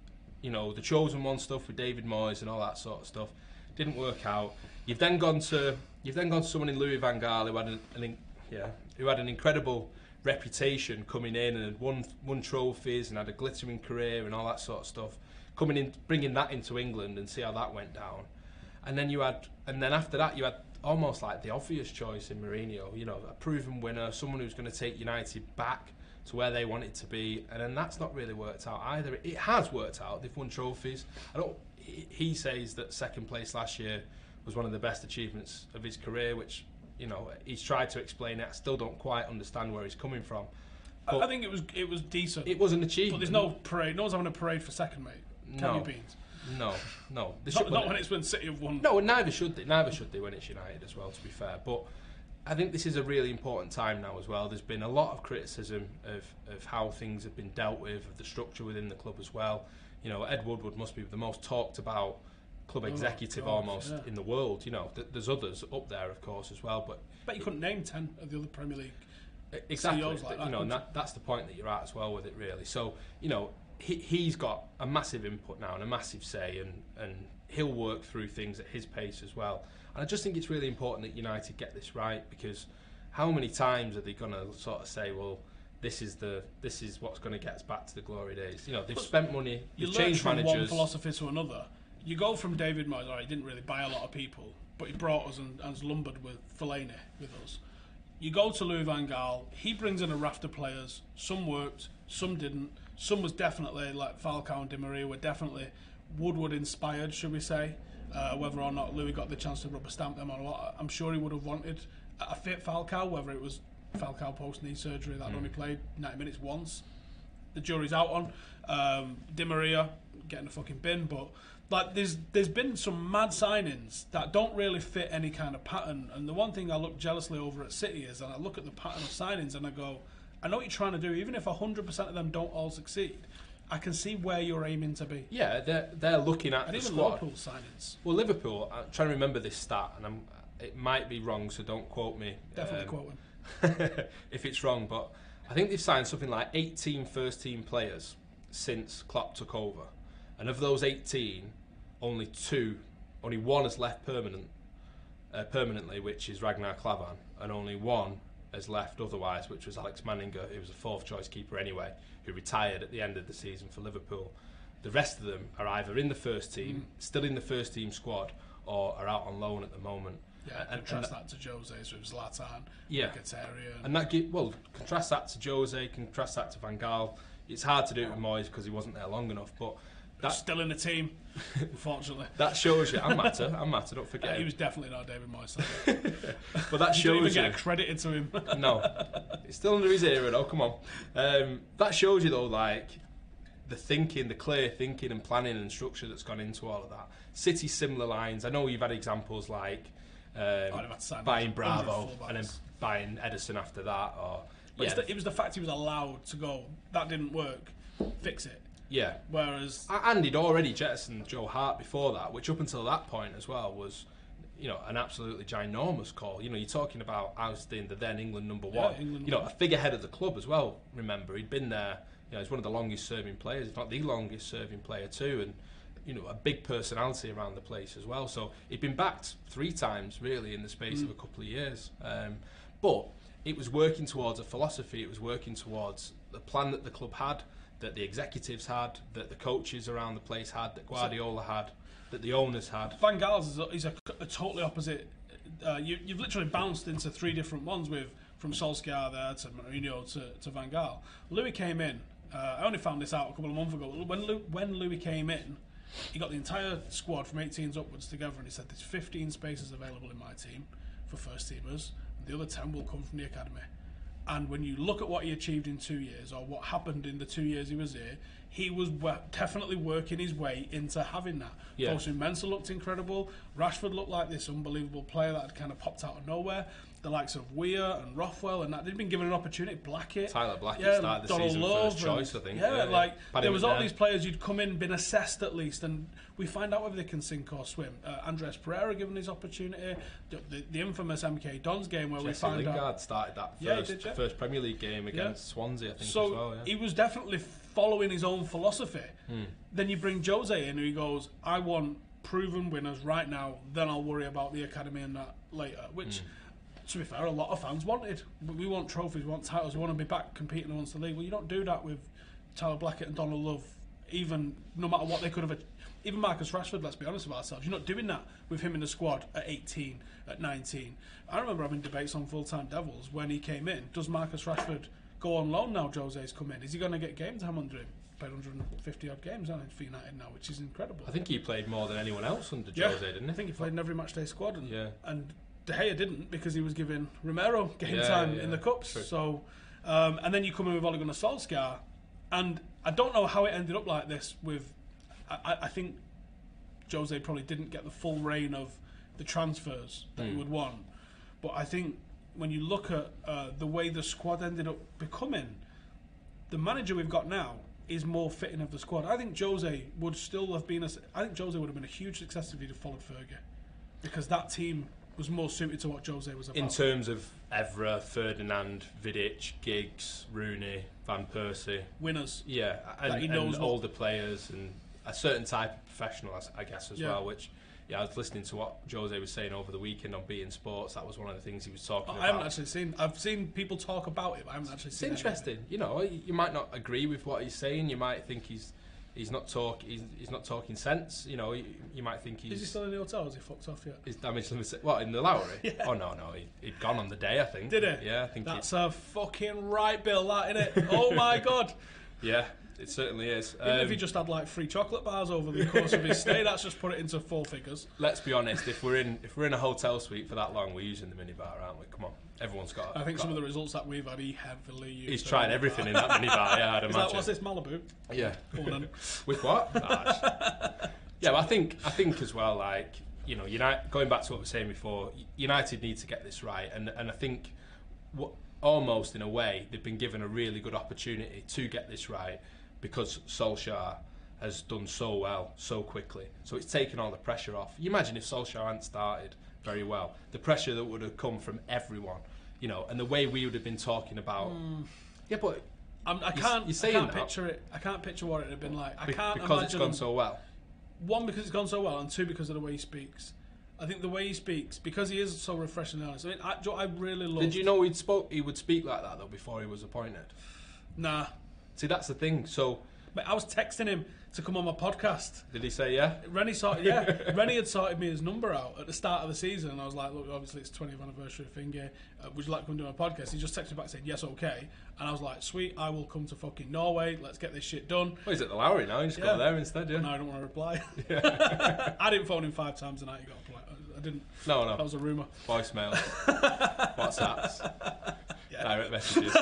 C: You know, the chosen one stuff with David Moyes and all that sort of stuff didn't work out. You've then gone to you've then gone to someone in Louis van Gaal who had an, an in, yeah who had an incredible reputation coming in and had won won trophies and had a glittering career and all that sort of stuff. Coming in, bringing that into England and see how that went down. And then you had, and then after that you had almost like the obvious choice in Mourinho. You know, a proven winner, someone who's going to take United back to where they want it to be, and then that's not really worked out either. It has worked out. They've won trophies. I don't. He says that second place last year was one of the best achievements of his career, which, you know, he's tried to explain it. I still don't quite understand where he's coming from.
B: But I think it was it was decent.
C: It was an achievement.
B: But there's no parade. No one's having a parade for second, mate. Can
C: No.
B: you beans?
C: No, no. They
B: Not,
C: should-
B: not when it's when City have won.
C: No, and neither should they. Neither should they when it's United as well, to be fair. But I think this is a really important time now as well. There's been a lot of criticism of, of how things have been dealt with, of the structure within the club as well. You know, Ed Woodward must be the most talked about club executive
B: God,
C: almost
B: yeah.
C: in the world. You know, th- there's others up there, of course, as well. But
B: Bet you couldn't name ten of the other Premier League.
C: exactly,
B: C E Os like
C: th-
B: that,
C: you know, and
B: couldn't
C: that, that's the point that you're at as well with it, really. So, you know, he, he's got a massive input now and a massive say, and, and he'll work through things at his pace as well. And I just think it's really important that United get this right, because how many times are they going to sort of say, well, this is the this is what's going to get us back to the glory days? You know, they've
B: But
C: spent money,
B: You
C: they've
B: learn
C: changed
B: from one
C: managers.
B: philosophy to another. You go from David Moyes. All right, he didn't really buy a lot of people, but he brought us and, and lumbered with Fellaini with us. You go to Louis van Gaal. He brings in a raft of players. Some worked, some didn't. Some was definitely, like Falcao and Di Maria, were definitely Woodward inspired, should we say? Uh, whether or not Louis got the chance to rubber stamp them or what, I'm sure he would have wanted a fit Falcao, whether it was Falcao post knee surgery that mm. only played ninety minutes once. The jury's out on. Um, Di Maria getting a fucking bin, but like there's there's been some mad signings that don't really fit any kind of pattern. And the one thing I look jealously over at City is, and I look at the pattern of signings and I go, I know what you're trying to do. Even if one hundred percent of them don't all succeed, I can see where you're aiming to be.
C: Yeah, they're they're looking at
B: And
C: the
B: even
C: squad.
B: Liverpool signings.
C: Well, Liverpool, I'm trying to remember this stat, and I'm, it might be wrong, so don't quote me.
B: Definitely
C: um,
B: quote him.
C: if it's wrong, but I think they've signed something like eighteen first-team players since Klopp took over. And of those eighteen, only two, only one has left permanent, uh, permanently, which is Ragnar Klavan, and only one has left otherwise, which was Alex Manninger, who was a fourth-choice keeper anyway, who retired at the end of the season for Liverpool. The rest of them are either in the first team, mm. still in the first-team squad, or are out on loan at the moment.
B: Yeah,
C: and
B: contrast
C: and
B: that to Jose, so it was Zlatan,
C: yeah,
B: Mkhitaryan.
C: And that give, well, contrast that to Jose, contrast that to Van Gaal. It's hard to do it with Moyes because he wasn't there long enough, but
B: that's still in the team, unfortunately.
C: That shows you. I'm Matter, I'm Matter, don't forget.
B: Uh, he was definitely not David Moyes.
C: But that
B: you didn't
C: shows
B: even
C: you.
B: get credited to him.
C: No, it's still under his era though. Come on, um, that shows you though, like the thinking, the clear thinking and planning and structure that's gone into all of that. City similar lines. I know you've had examples like. Um,
B: oh,
C: buying Bravo and then buying Edison after that, or
B: but
C: yeah.
B: it's the, it was the fact he was allowed to go. That didn't work. Fix it.
C: Yeah.
B: Whereas
C: and he'd already jettisoned Joe Hart before that, which up until that point as well was, you know, an absolutely ginormous call. You know, you're talking about ousting the then England number one.
B: Yeah, England
C: you know,
B: one.
C: a figurehead of the club as well. Remember, he'd been there. You know, he's one of the longest serving players, if not the longest serving player too, and. You know, a big personality around the place as well. So he'd been backed three times, really, in the space mm. of a couple of years. Um, but it was working towards a philosophy. It was working towards the plan that the club had, that the executives had, that the coaches around the place had, that Guardiola had, that the owners had.
B: Van Gaal's is a, is a, a totally opposite. Uh, you, you've literally bounced into three different ones with from Solskjaer there to Mourinho to, to Van Gaal. Louis came in. Uh, I only found this out a couple of months ago. When Lou, when Louis came in, he got the entire squad from eighteens upwards together and he said there's fifteen spaces available in my team for first teamers and the other ten will come from the academy. And when you look at what he achieved in two years or what happened in the two years he was here, he was w- definitely working his way into having that. Yeah. Fosu Mensah looked incredible. Rashford looked like this unbelievable player that had kind of popped out of nowhere. the likes of Weir and Rothwell and that. They'd been given an opportunity. Blackett.
C: Tyler Blackett
B: yeah,
C: started the
B: Donald
C: season
B: Love
C: first choice, I think.
B: Yeah,
C: Yeah,
B: like
C: yeah.
B: there was all
C: McNair.
B: these players who'd come in, been assessed at least, and we find out whether they can sink or swim. Uh, Andres Pereira given his opportunity. The, the, the infamous M K Dons game where
C: Jesse
B: we find
C: Lingard
B: out.
C: started that
B: Yeah, he
C: first,
B: did, yeah.
C: first Premier League game against Swansea, I think,
B: So
C: as well. Yeah.
B: he was definitely following his own philosophy.
C: Hmm.
B: Then you bring Jose in, who he goes, I want proven winners right now, then I'll worry about the academy and that later, which,
C: Hmm.
B: to be fair, a lot of fans wanted. We we want trophies, we want titles, we want to be back competing amongst the league. Well, you don't do that with Tyler Blackett and Donald Love, even no matter what they could have. Even Marcus Rashford, let's be honest with ourselves, you're not doing that with him in the squad at eighteen, at nineteen. I remember having debates on Full Time Devils when he came in. Does Marcus Rashford go on loan now Jose's come in? Is he going to get game time under him? Played one hundred fifty odd games on for United now, which is incredible.
C: I think he played more than anyone else under
B: Yeah,
C: Jose, didn't he?
B: I think he played in every matchday squad, and,
C: Yeah.
B: and De Gea didn't because he was giving Romero game
C: Yeah,
B: time
C: yeah,
B: in the cups.
C: true.
B: So, um, and then you come in with Ole Gunnar Solskjaer, and I don't know how it ended up like this. With, I, I- I think Jose probably didn't get the full reign of the transfers that he
C: Mm.
B: would want, but I think when you look at uh, the way the squad ended up becoming, the manager we've got now is more fitting of the squad. I think Jose would still have been a, I think Jose would have been a huge success if he'd have followed Fergie, because that team was more suited to what Jose was about.
C: In terms of Evra, Ferdinand, Vidic, Giggs, Rooney, Van Persie,
B: Winners.
C: yeah, and,
B: That he
C: and
B: knows what-
C: older players and a certain type of professional, as- I guess, as
B: Yeah.
C: well. Which, yeah, I was listening to what Jose was saying over the weekend on Bein Sports. That was one of the things he was talking
B: I
C: about.
B: haven't actually seen. I've seen people talk about it, but I haven't actually
C: It's
B: seen it.
C: interesting, you know. You might not agree with what he's saying. You might think he's he's not talk he's, he's not talking sense. You know, you, you might think he's
B: Is he still in the hotel? Is he fucked off yet?
C: he's damaged limit. What, in the Lowry? Oh no, no, he, he'd gone on the day. I think.
B: Did he?
C: Yeah, I think.
B: That's
C: he,
B: a fucking right bill, that innit? Oh my god!
C: yeah, it certainly is.
B: Even if
C: Um,
B: he just had like free chocolate bars over the course of his stay, that's just put it into four figures.
C: Let's be honest. If we're in if we're in a hotel suite for that long, we're using the minibar, aren't we? Come on, everyone's got.
B: I think
C: got,
B: some of the results that we've had, he heavily used.
C: He's
B: the
C: tried
B: minibar.
C: everything in that minibar. Yeah, I'd
B: Is
C: imagine.
B: that, what's this, Malibu?
C: Yeah.
B: Go on then.
C: With what? Ah, yeah, but I think I think as well, like, you know, United, going back to what we were saying before, United need to get this right, and and I think what, almost in a way they've been given a really good opportunity to get this right because Solskjaer has done so well so quickly, so it's taken all the pressure off. You imagine if Solskjaer hadn't started very well, the pressure that would have come from everyone, you know, and the way we would have been talking about.
B: Mm.
C: Yeah, but
B: I'm, I
C: You're-
B: can't.
C: you're
B: I
C: saying
B: can't
C: that.
B: picture it. I can't picture what it would have been like. I
C: be-
B: can't
C: because
B: imagine
C: it's gone
B: him-
C: so well.
B: One, because it's gone so well, and two, because of the way he speaks. I think the way he speaks, because he is so refreshingly honest. I mean, I, I really love.
C: Did you know he'd spoke? He would speak like that though before he was appointed.
B: Nah,
C: See, that's the thing. So,
B: but I was texting him to come on my podcast.
C: did he say yeah?
B: Rennie sorted, yeah. Rennie had sorted me his number out at the start of the season, and I was like, look, obviously it's twentieth anniversary of Finger. Uh, would you like to come do my podcast? He just texted me back saying yes, okay. And I was like, sweet, I will come to fucking Norway. Let's get this shit done.
C: Oh, he's at the Lowry now. He's
B: Yeah.
C: got there instead. Yeah.
B: No, I don't want to reply. I didn't phone him five times tonight. He got a reply. I didn't.
C: No,
B: That
C: no.
B: was a rumour.
C: Voicemail, WhatsApps,
B: Yeah.
C: direct messages.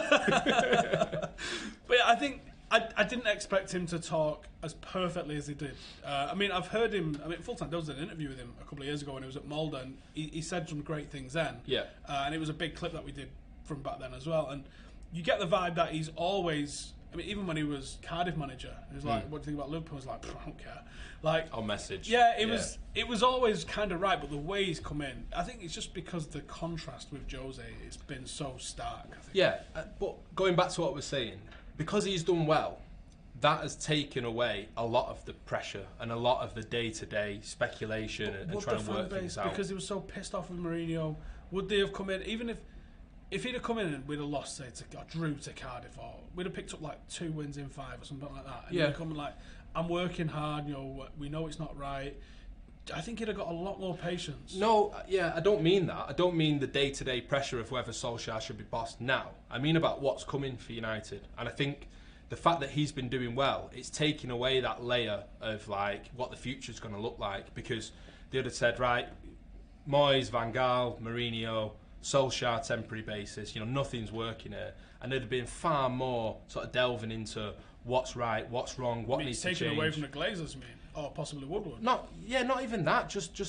B: But yeah, I think I, I didn't expect him to talk as perfectly as he did. Uh, I mean, I've heard him. I mean, Full Time Devils did an interview with him a couple of years ago when he was at Molde, and he, he said some great things then.
C: Yeah.
B: Uh, and it was a big clip that we did from back then as well. And you get the vibe that he's always. I mean, even when he was Cardiff manager, he was like,
C: Mm.
B: "What do you think about Liverpool?" I was like, "I don't care." Like,
C: On message.
B: yeah, it was. It was always kind of right, but the way he's come in, I think it's just because the contrast with Jose, it's been so stark. I think.
C: Yeah, uh, but going back to what we're saying, because he's done well, that has taken away a lot of the pressure and a lot of the day-to-day speculation and, and
B: Would
C: trying
B: the
C: to work
B: fan base,
C: things out.
B: because he was so pissed off with Mourinho, would they have come in, even if if he'd have come in and we'd have lost, say, to, or drew to Cardiff, or we'd have picked up like two wins in five or something like that, and
C: Yeah.
B: he'd come in like, I'm working hard, you know, we know it's not right. I think he'd have got a lot more patience.
C: No, uh, yeah, I don't mean that. I don't mean the day-to-day pressure of whether Solskjaer should be bossed now. I mean about what's coming for United. And I think the fact that he's been doing well, it's taking away that layer of like what the future's going to look like. Because they would have said, right, Moyes, Van Gaal, Mourinho, Solskjaer, temporary basis, you know, nothing's working here. And there'd have been far more sort of delving into what's right, what's wrong, what
B: I mean,
C: needs
B: it's
C: to
B: taken
C: change.
B: away from the Glazers, I mean, or possibly Woodward.
C: Not, yeah, not even that. Just, just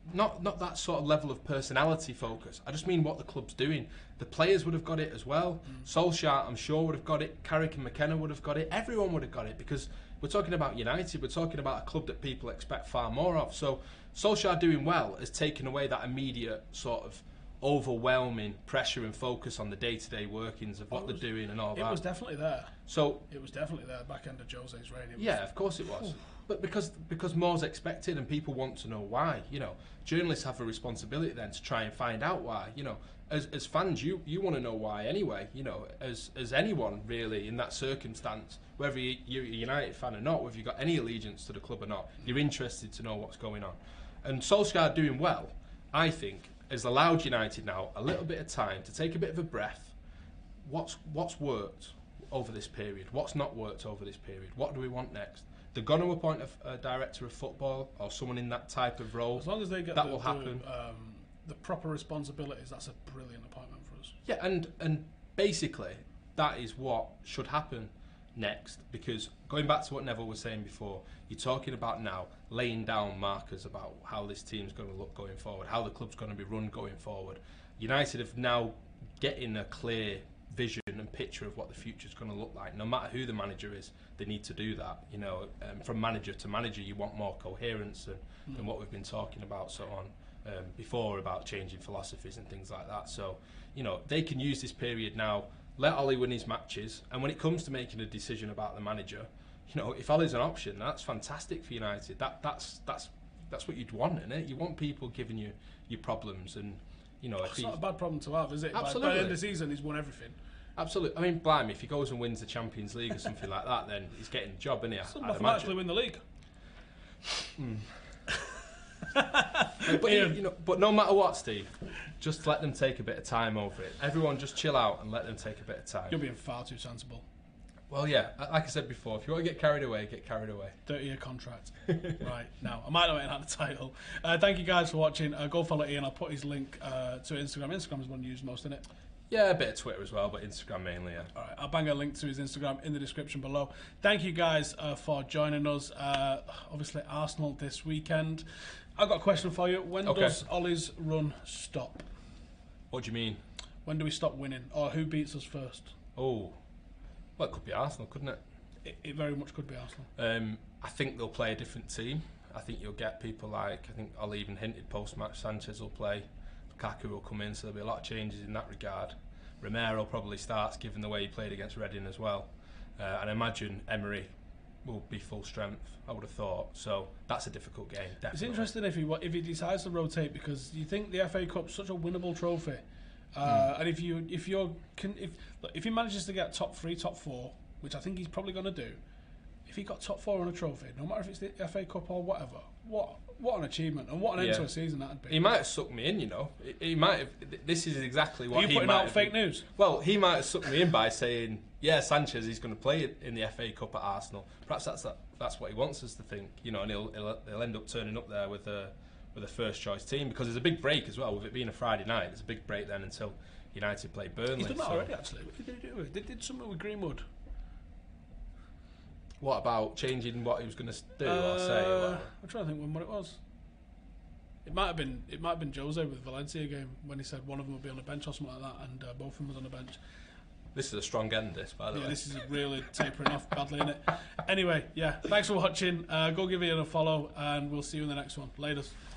C: not not that sort of level of personality focus. I just mean what the club's doing. The players would have got it as well. Mm. Solskjaer, I'm sure, would have got it. Carrick and McKenna would have got it. Everyone would have got it, because we're talking about United. We're talking about a club that people expect far more of. So Solskjaer doing well has taken away that immediate sort of overwhelming pressure and focus on the day-to-day workings of what was, they're doing and all
B: it
C: that.
B: It was definitely there.
C: So
B: it was definitely there back end of Jose's reign. It was,
C: yeah, of course it was. Oof. But because because more's expected and people want to know why, you know, journalists have a responsibility then to try and find out why. You know, as as fans, you you want to know why anyway. You know, as as anyone really in that circumstance, whether you, you're a United fan or not, whether you've got any allegiance to the club or not, you're interested to know what's going on. And Solskjaer doing well, I think, has allowed United now a little bit of time to take a bit of a breath. What's what's worked over this period? What's not worked over this period? What do we want next? They're going to appoint a, a director of football or someone in that type of role.
B: As long as they get
C: that
B: the,
C: will happen.
B: The, um, the proper responsibilities, that's a brilliant appointment for us.
C: Yeah, and and basically that is what should happen next, because going back to what Neville was saying before, you're talking about now laying down markers about how this team's going to look going forward, how the club's going to be run going forward. United have now getting a clear vision and picture of what the future's going to look like. No matter who the manager is, they need to do that. You know, um, from manager to manager, you want more coherence and, mm. and what we've been talking about so on um, before about changing philosophies and things like that. So, you know, they can use this period now. Let Ollie win his matches, and when it comes to making a decision about the manager, you know, if Ollie's an option, that's fantastic for United. That that's that's that's what you'd want, isn't it? You want people giving you your problems, and you know,
B: it's not a bad problem to have, is it?
C: Absolutely.
B: By the end of the season, he's won everything.
C: Absolutely. I mean, blimey, if he goes and wins the Champions League or something like that, then he's getting the job, isn't he?
B: Some might actually win the league.
C: Mm. but, you, you know, but no matter what, Steve, just let them take a bit of time over it. Everyone just chill out and let them take a bit of time.
B: You're being far too sensible.
C: Well, yeah, like I said before, if you want to get carried away, get carried away.
B: thirty-year contract. Right, now, I might not get out the title. Uh, thank you guys for watching. Uh, go follow Ian. I'll put his link uh, to Instagram. Instagram is one you use most, isn't it?
C: Yeah, a bit of Twitter as well, but Instagram mainly, yeah.
B: All right, I'll bang a link to his Instagram in the description below. Thank you guys uh, for joining us. Uh, obviously, Arsenal this weekend. I've got a question for you. When okay. does Ollie's run stop?
C: What do you mean?
B: When do we stop winning? Or who beats us first?
C: Oh, well, it could be Arsenal, couldn't it?
B: It, it very much could be Arsenal.
C: Um, I think they'll play a different team. I think you'll get people like, I think Ollie even hinted post-match, Sanchez will play. Lukaku will come in, so there'll be a lot of changes in that regard. Romero probably starts, given the way he played against Reading as well. Uh, and I imagine Emery will be full strength, I would have thought. So that's a difficult game, definitely.
B: It's interesting if he if he decides to rotate, because you think the F A Cup's such a winnable trophy. Uh, mm. And if you if you're can, if look, if he manages to get top three, top four, which I think he's probably going to do, if he got top four on a trophy, no matter if it's the F A Cup or whatever, what what an achievement and what an
C: yeah.
B: end to a season that'd be.
C: He might have sucked me in, you know. He, he might have. This is exactly what
B: Are you
C: he
B: putting
C: might
B: out
C: have
B: fake
C: been.
B: news?
C: Well, he might have sucked me in by saying, "Yeah, Sanchez, he's going to play in the F A Cup at Arsenal." Perhaps that's that, that's what he wants us to think, you know, and he'll he'll, he'll end up turning up there with a with a first choice team, because there's a big break as well with it being a Friday night. There's a big break then until United play Burnley.
B: He's done that
C: so.
B: already, actually. What did he do? They did something with Greenwood.
C: What about changing what he was going to do
B: uh,
C: or say? Or
B: I'm trying to think when what it was. It might have been it might have been Jose with the Valencia game when he said one of them would be on the bench or something like that, and uh, both of them was on the bench.
C: This is a strong end, this, by the
B: yeah,
C: way.
B: This is really tapering off badly, isn't it? Anyway, yeah, thanks for watching. Uh, go give Ian a follow, and we'll see you in the next one. Laters.